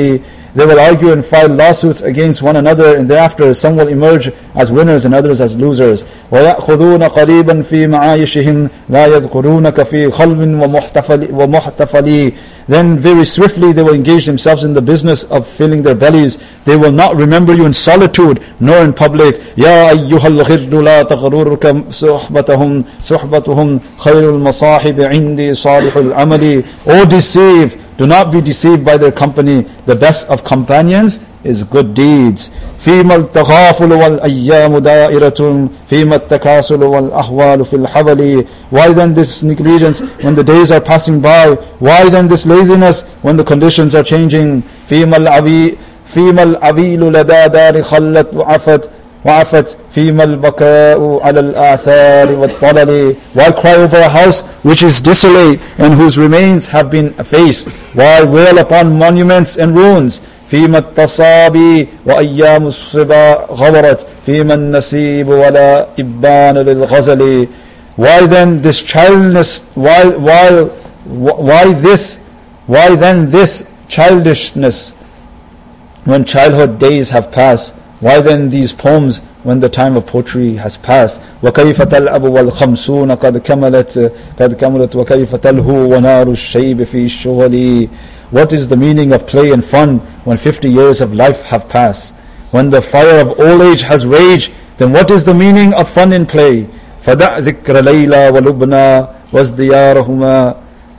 They will argue and file lawsuits against one another, and thereafter some will emerge as winners and others as losers. وَيَأْخُذُونَ قَرِيبًا فِي مَعَايِشِهِمْ لَا يَذْكُرُونَكَ فِي خَلْوٍ وَمُحْتَفَلٍ. Then very swiftly they will engage themselves in the business of filling their bellies. They will not remember you in solitude nor in public. يَا أَيُّهَا الْغِرُّ لَا تَغْرُرْكَ صُحْبَتَهُمْ صُحْبَتُهُمْ خَيْرُ الْمَصَاحِبِ عِنْدِي صَالِحُ الْعَمَلِ. O deceive, do not be deceived by their company. The best of companions is good deeds. فيما التغافل والأيام دائرة فيما التكاسل والأحوال في الحبل. Why then this negligence when the days are passing by? Why then this laziness when the conditions are changing? فيما العبي فيما العبيل لدى دار خلت وعفت وعفت فيما البكاء على الآثار والطلل. Why cry over a house which is desolate and whose remains have been effaced? Why wail upon monuments and ruins? فيما التصابي وأيام الصبا غبرت فيما النسيب ولا إبان للغزل. Why then this childness? Why why why this? Why then this childishness when childhood days have passed? Why then these poems when the time of poetry has passed? وكيف تلعب والخمسون قد كملت قد كملت وكيف تلهو ونار الشيب في الشغل. What is the meaning of play and fun when fifty years of life have passed? When the fire of old age has raged, then what is the meaning of fun and play? فدع ذكر ليلى ولبنى وازديارهما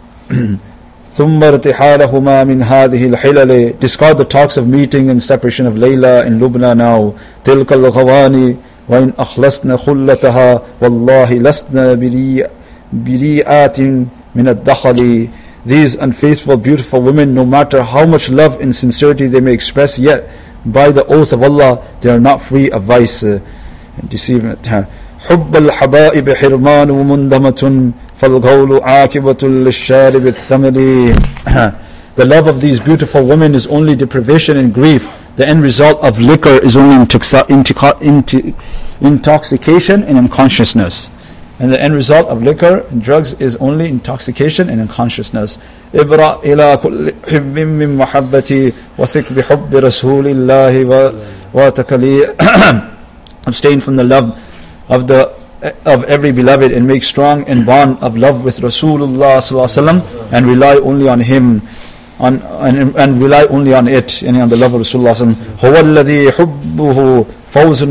ثم ارتحالهما من هذه الحلل. Discard the talks of meeting and separation of Layla and Lubna now. تلك الغواني وإن أخلصن خلتها والله لسن بريئات من الدخل. These unfaithful beautiful women, no matter how much love and sincerity they may express, yet by the oath of Allah they are not free of vice and deceivement. حب الحبائب حرمان ومندمة فالقول عاقبة للشارب الثمل. The love of these beautiful women is only deprivation and grief. The end result of liquor is only intox- intox- intoxication and unconsciousness. And the end result of liquor and drugs is only intoxication and unconsciousness. إبرأ إلى كل حب من محبتي وثق بحب رسول الله وتكلي. Abstain from the love of the of every beloved and make strong and bond of love with Rasulullah sallallahu alaihi wasallam and rely only on him on and, and rely only on it and on the love of Rasulullah sallallahu alaihi wasallam. هو الذي حبه فوز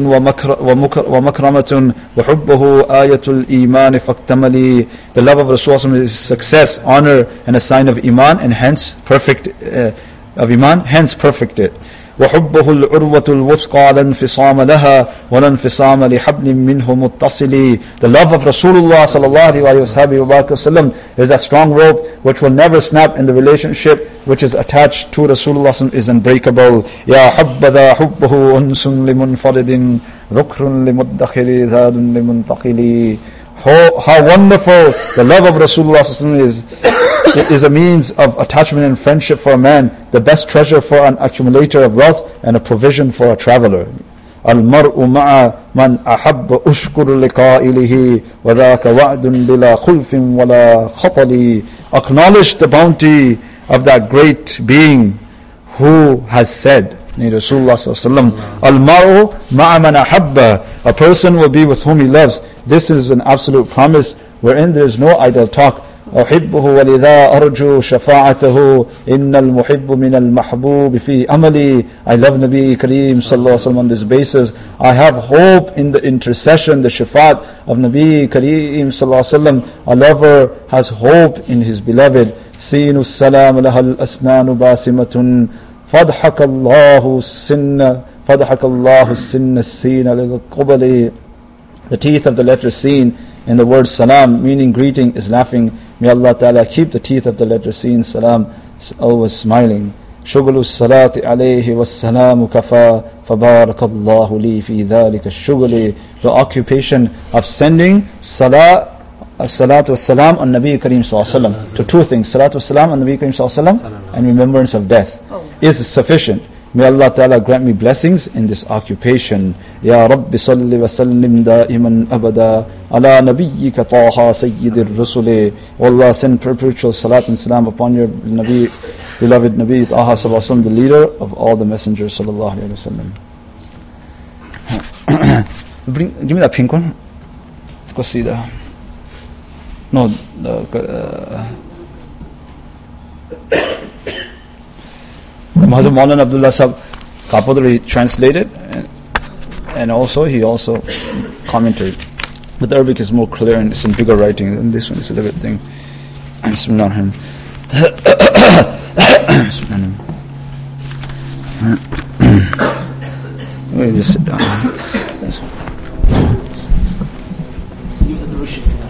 ومكرمة وحبه آية الإيمان فاكتملي. The love of Rasulullah is success, honor and a sign of Iman and hence perfect uh, of Iman, hence perfect it. وحبه العروة الوثقى لا انفصام لها ولا انفصام لحبل منه متصل. The love of Rasulullah sallallahu alaihi wasallam is a strong rope which will never snap, and the relationship which is attached to Rasulullah is unbreakable. يا حبذا حبه أنس لمنفرد ذكر لمدخر زاد لمنتقل. How, how wonderful the love of Rasulullah is. It is a means of attachment and friendship for a man, the best treasure for an accumulator of wealth, and a provision for a traveler. الْمَرْءُ مَعَ مَنْ أَحَبَّ أُشْكُرُ لِقَائِلِهِ وَذَاكَ وَعْدٌ بِلَا خُلْفٍ وَلَا خَطَلِ. Acknowledge the bounty of that great being who has said, Rasulullah sallallahu alaihi wasallam, Al-mar'u ma'a man ahabba. A person will be with whom he loves. This is an absolute promise wherein there is no idle talk. أحبه ولذا أرجو شفاعته إن المحب من المحبوب في أملي. I love Nabi Kareem sallallahu alaihi wasallam on this basis. I have hope in the intercession, the shafaat of Nabi Kareem sallallahu alaihi wasallam. A lover has hope in his beloved. سين السلام لها الأسنان باسمة فضحك الله السن فضحك الله السن السين للقبل. The teeth of the letter Sin in the word Salam, meaning greeting, is laughing. May Allah Ta'ala keep the teeth of the letter Sin, Salam, always smiling. شغل الصلاة عليه والسلام كفى فبارك الله لي في ذلك الشغل. The occupation of sending salah, salatu wassalam on Nabi Kareem sallallahu alaihi wasallam to two things: salatu wassalam on Nabi Kareem sallallahu alaihi wasallam and remembrance of death is sufficient. May Allah Ta'ala grant me blessings in this occupation. Ya Rabbi salli wa sallim da'iman abada ala nabiyyika taha sayyidir rusuli. O Allah, send perpetual salat and salam upon your Nabi beloved Nabi Taha sallallahu alaihi wasallam, the leader of all the messengers sallallahu alaihi wasallam. Bring, give me that pink one. Let's go see the. No, the. Uh, Hazrat Maulana Abdullah Sahab Kapadri translated, and, and also he also commented. But the Arabic is more clear and it's in bigger writing than this one. It's a little bit thing. Bismillah. Let me just sit down.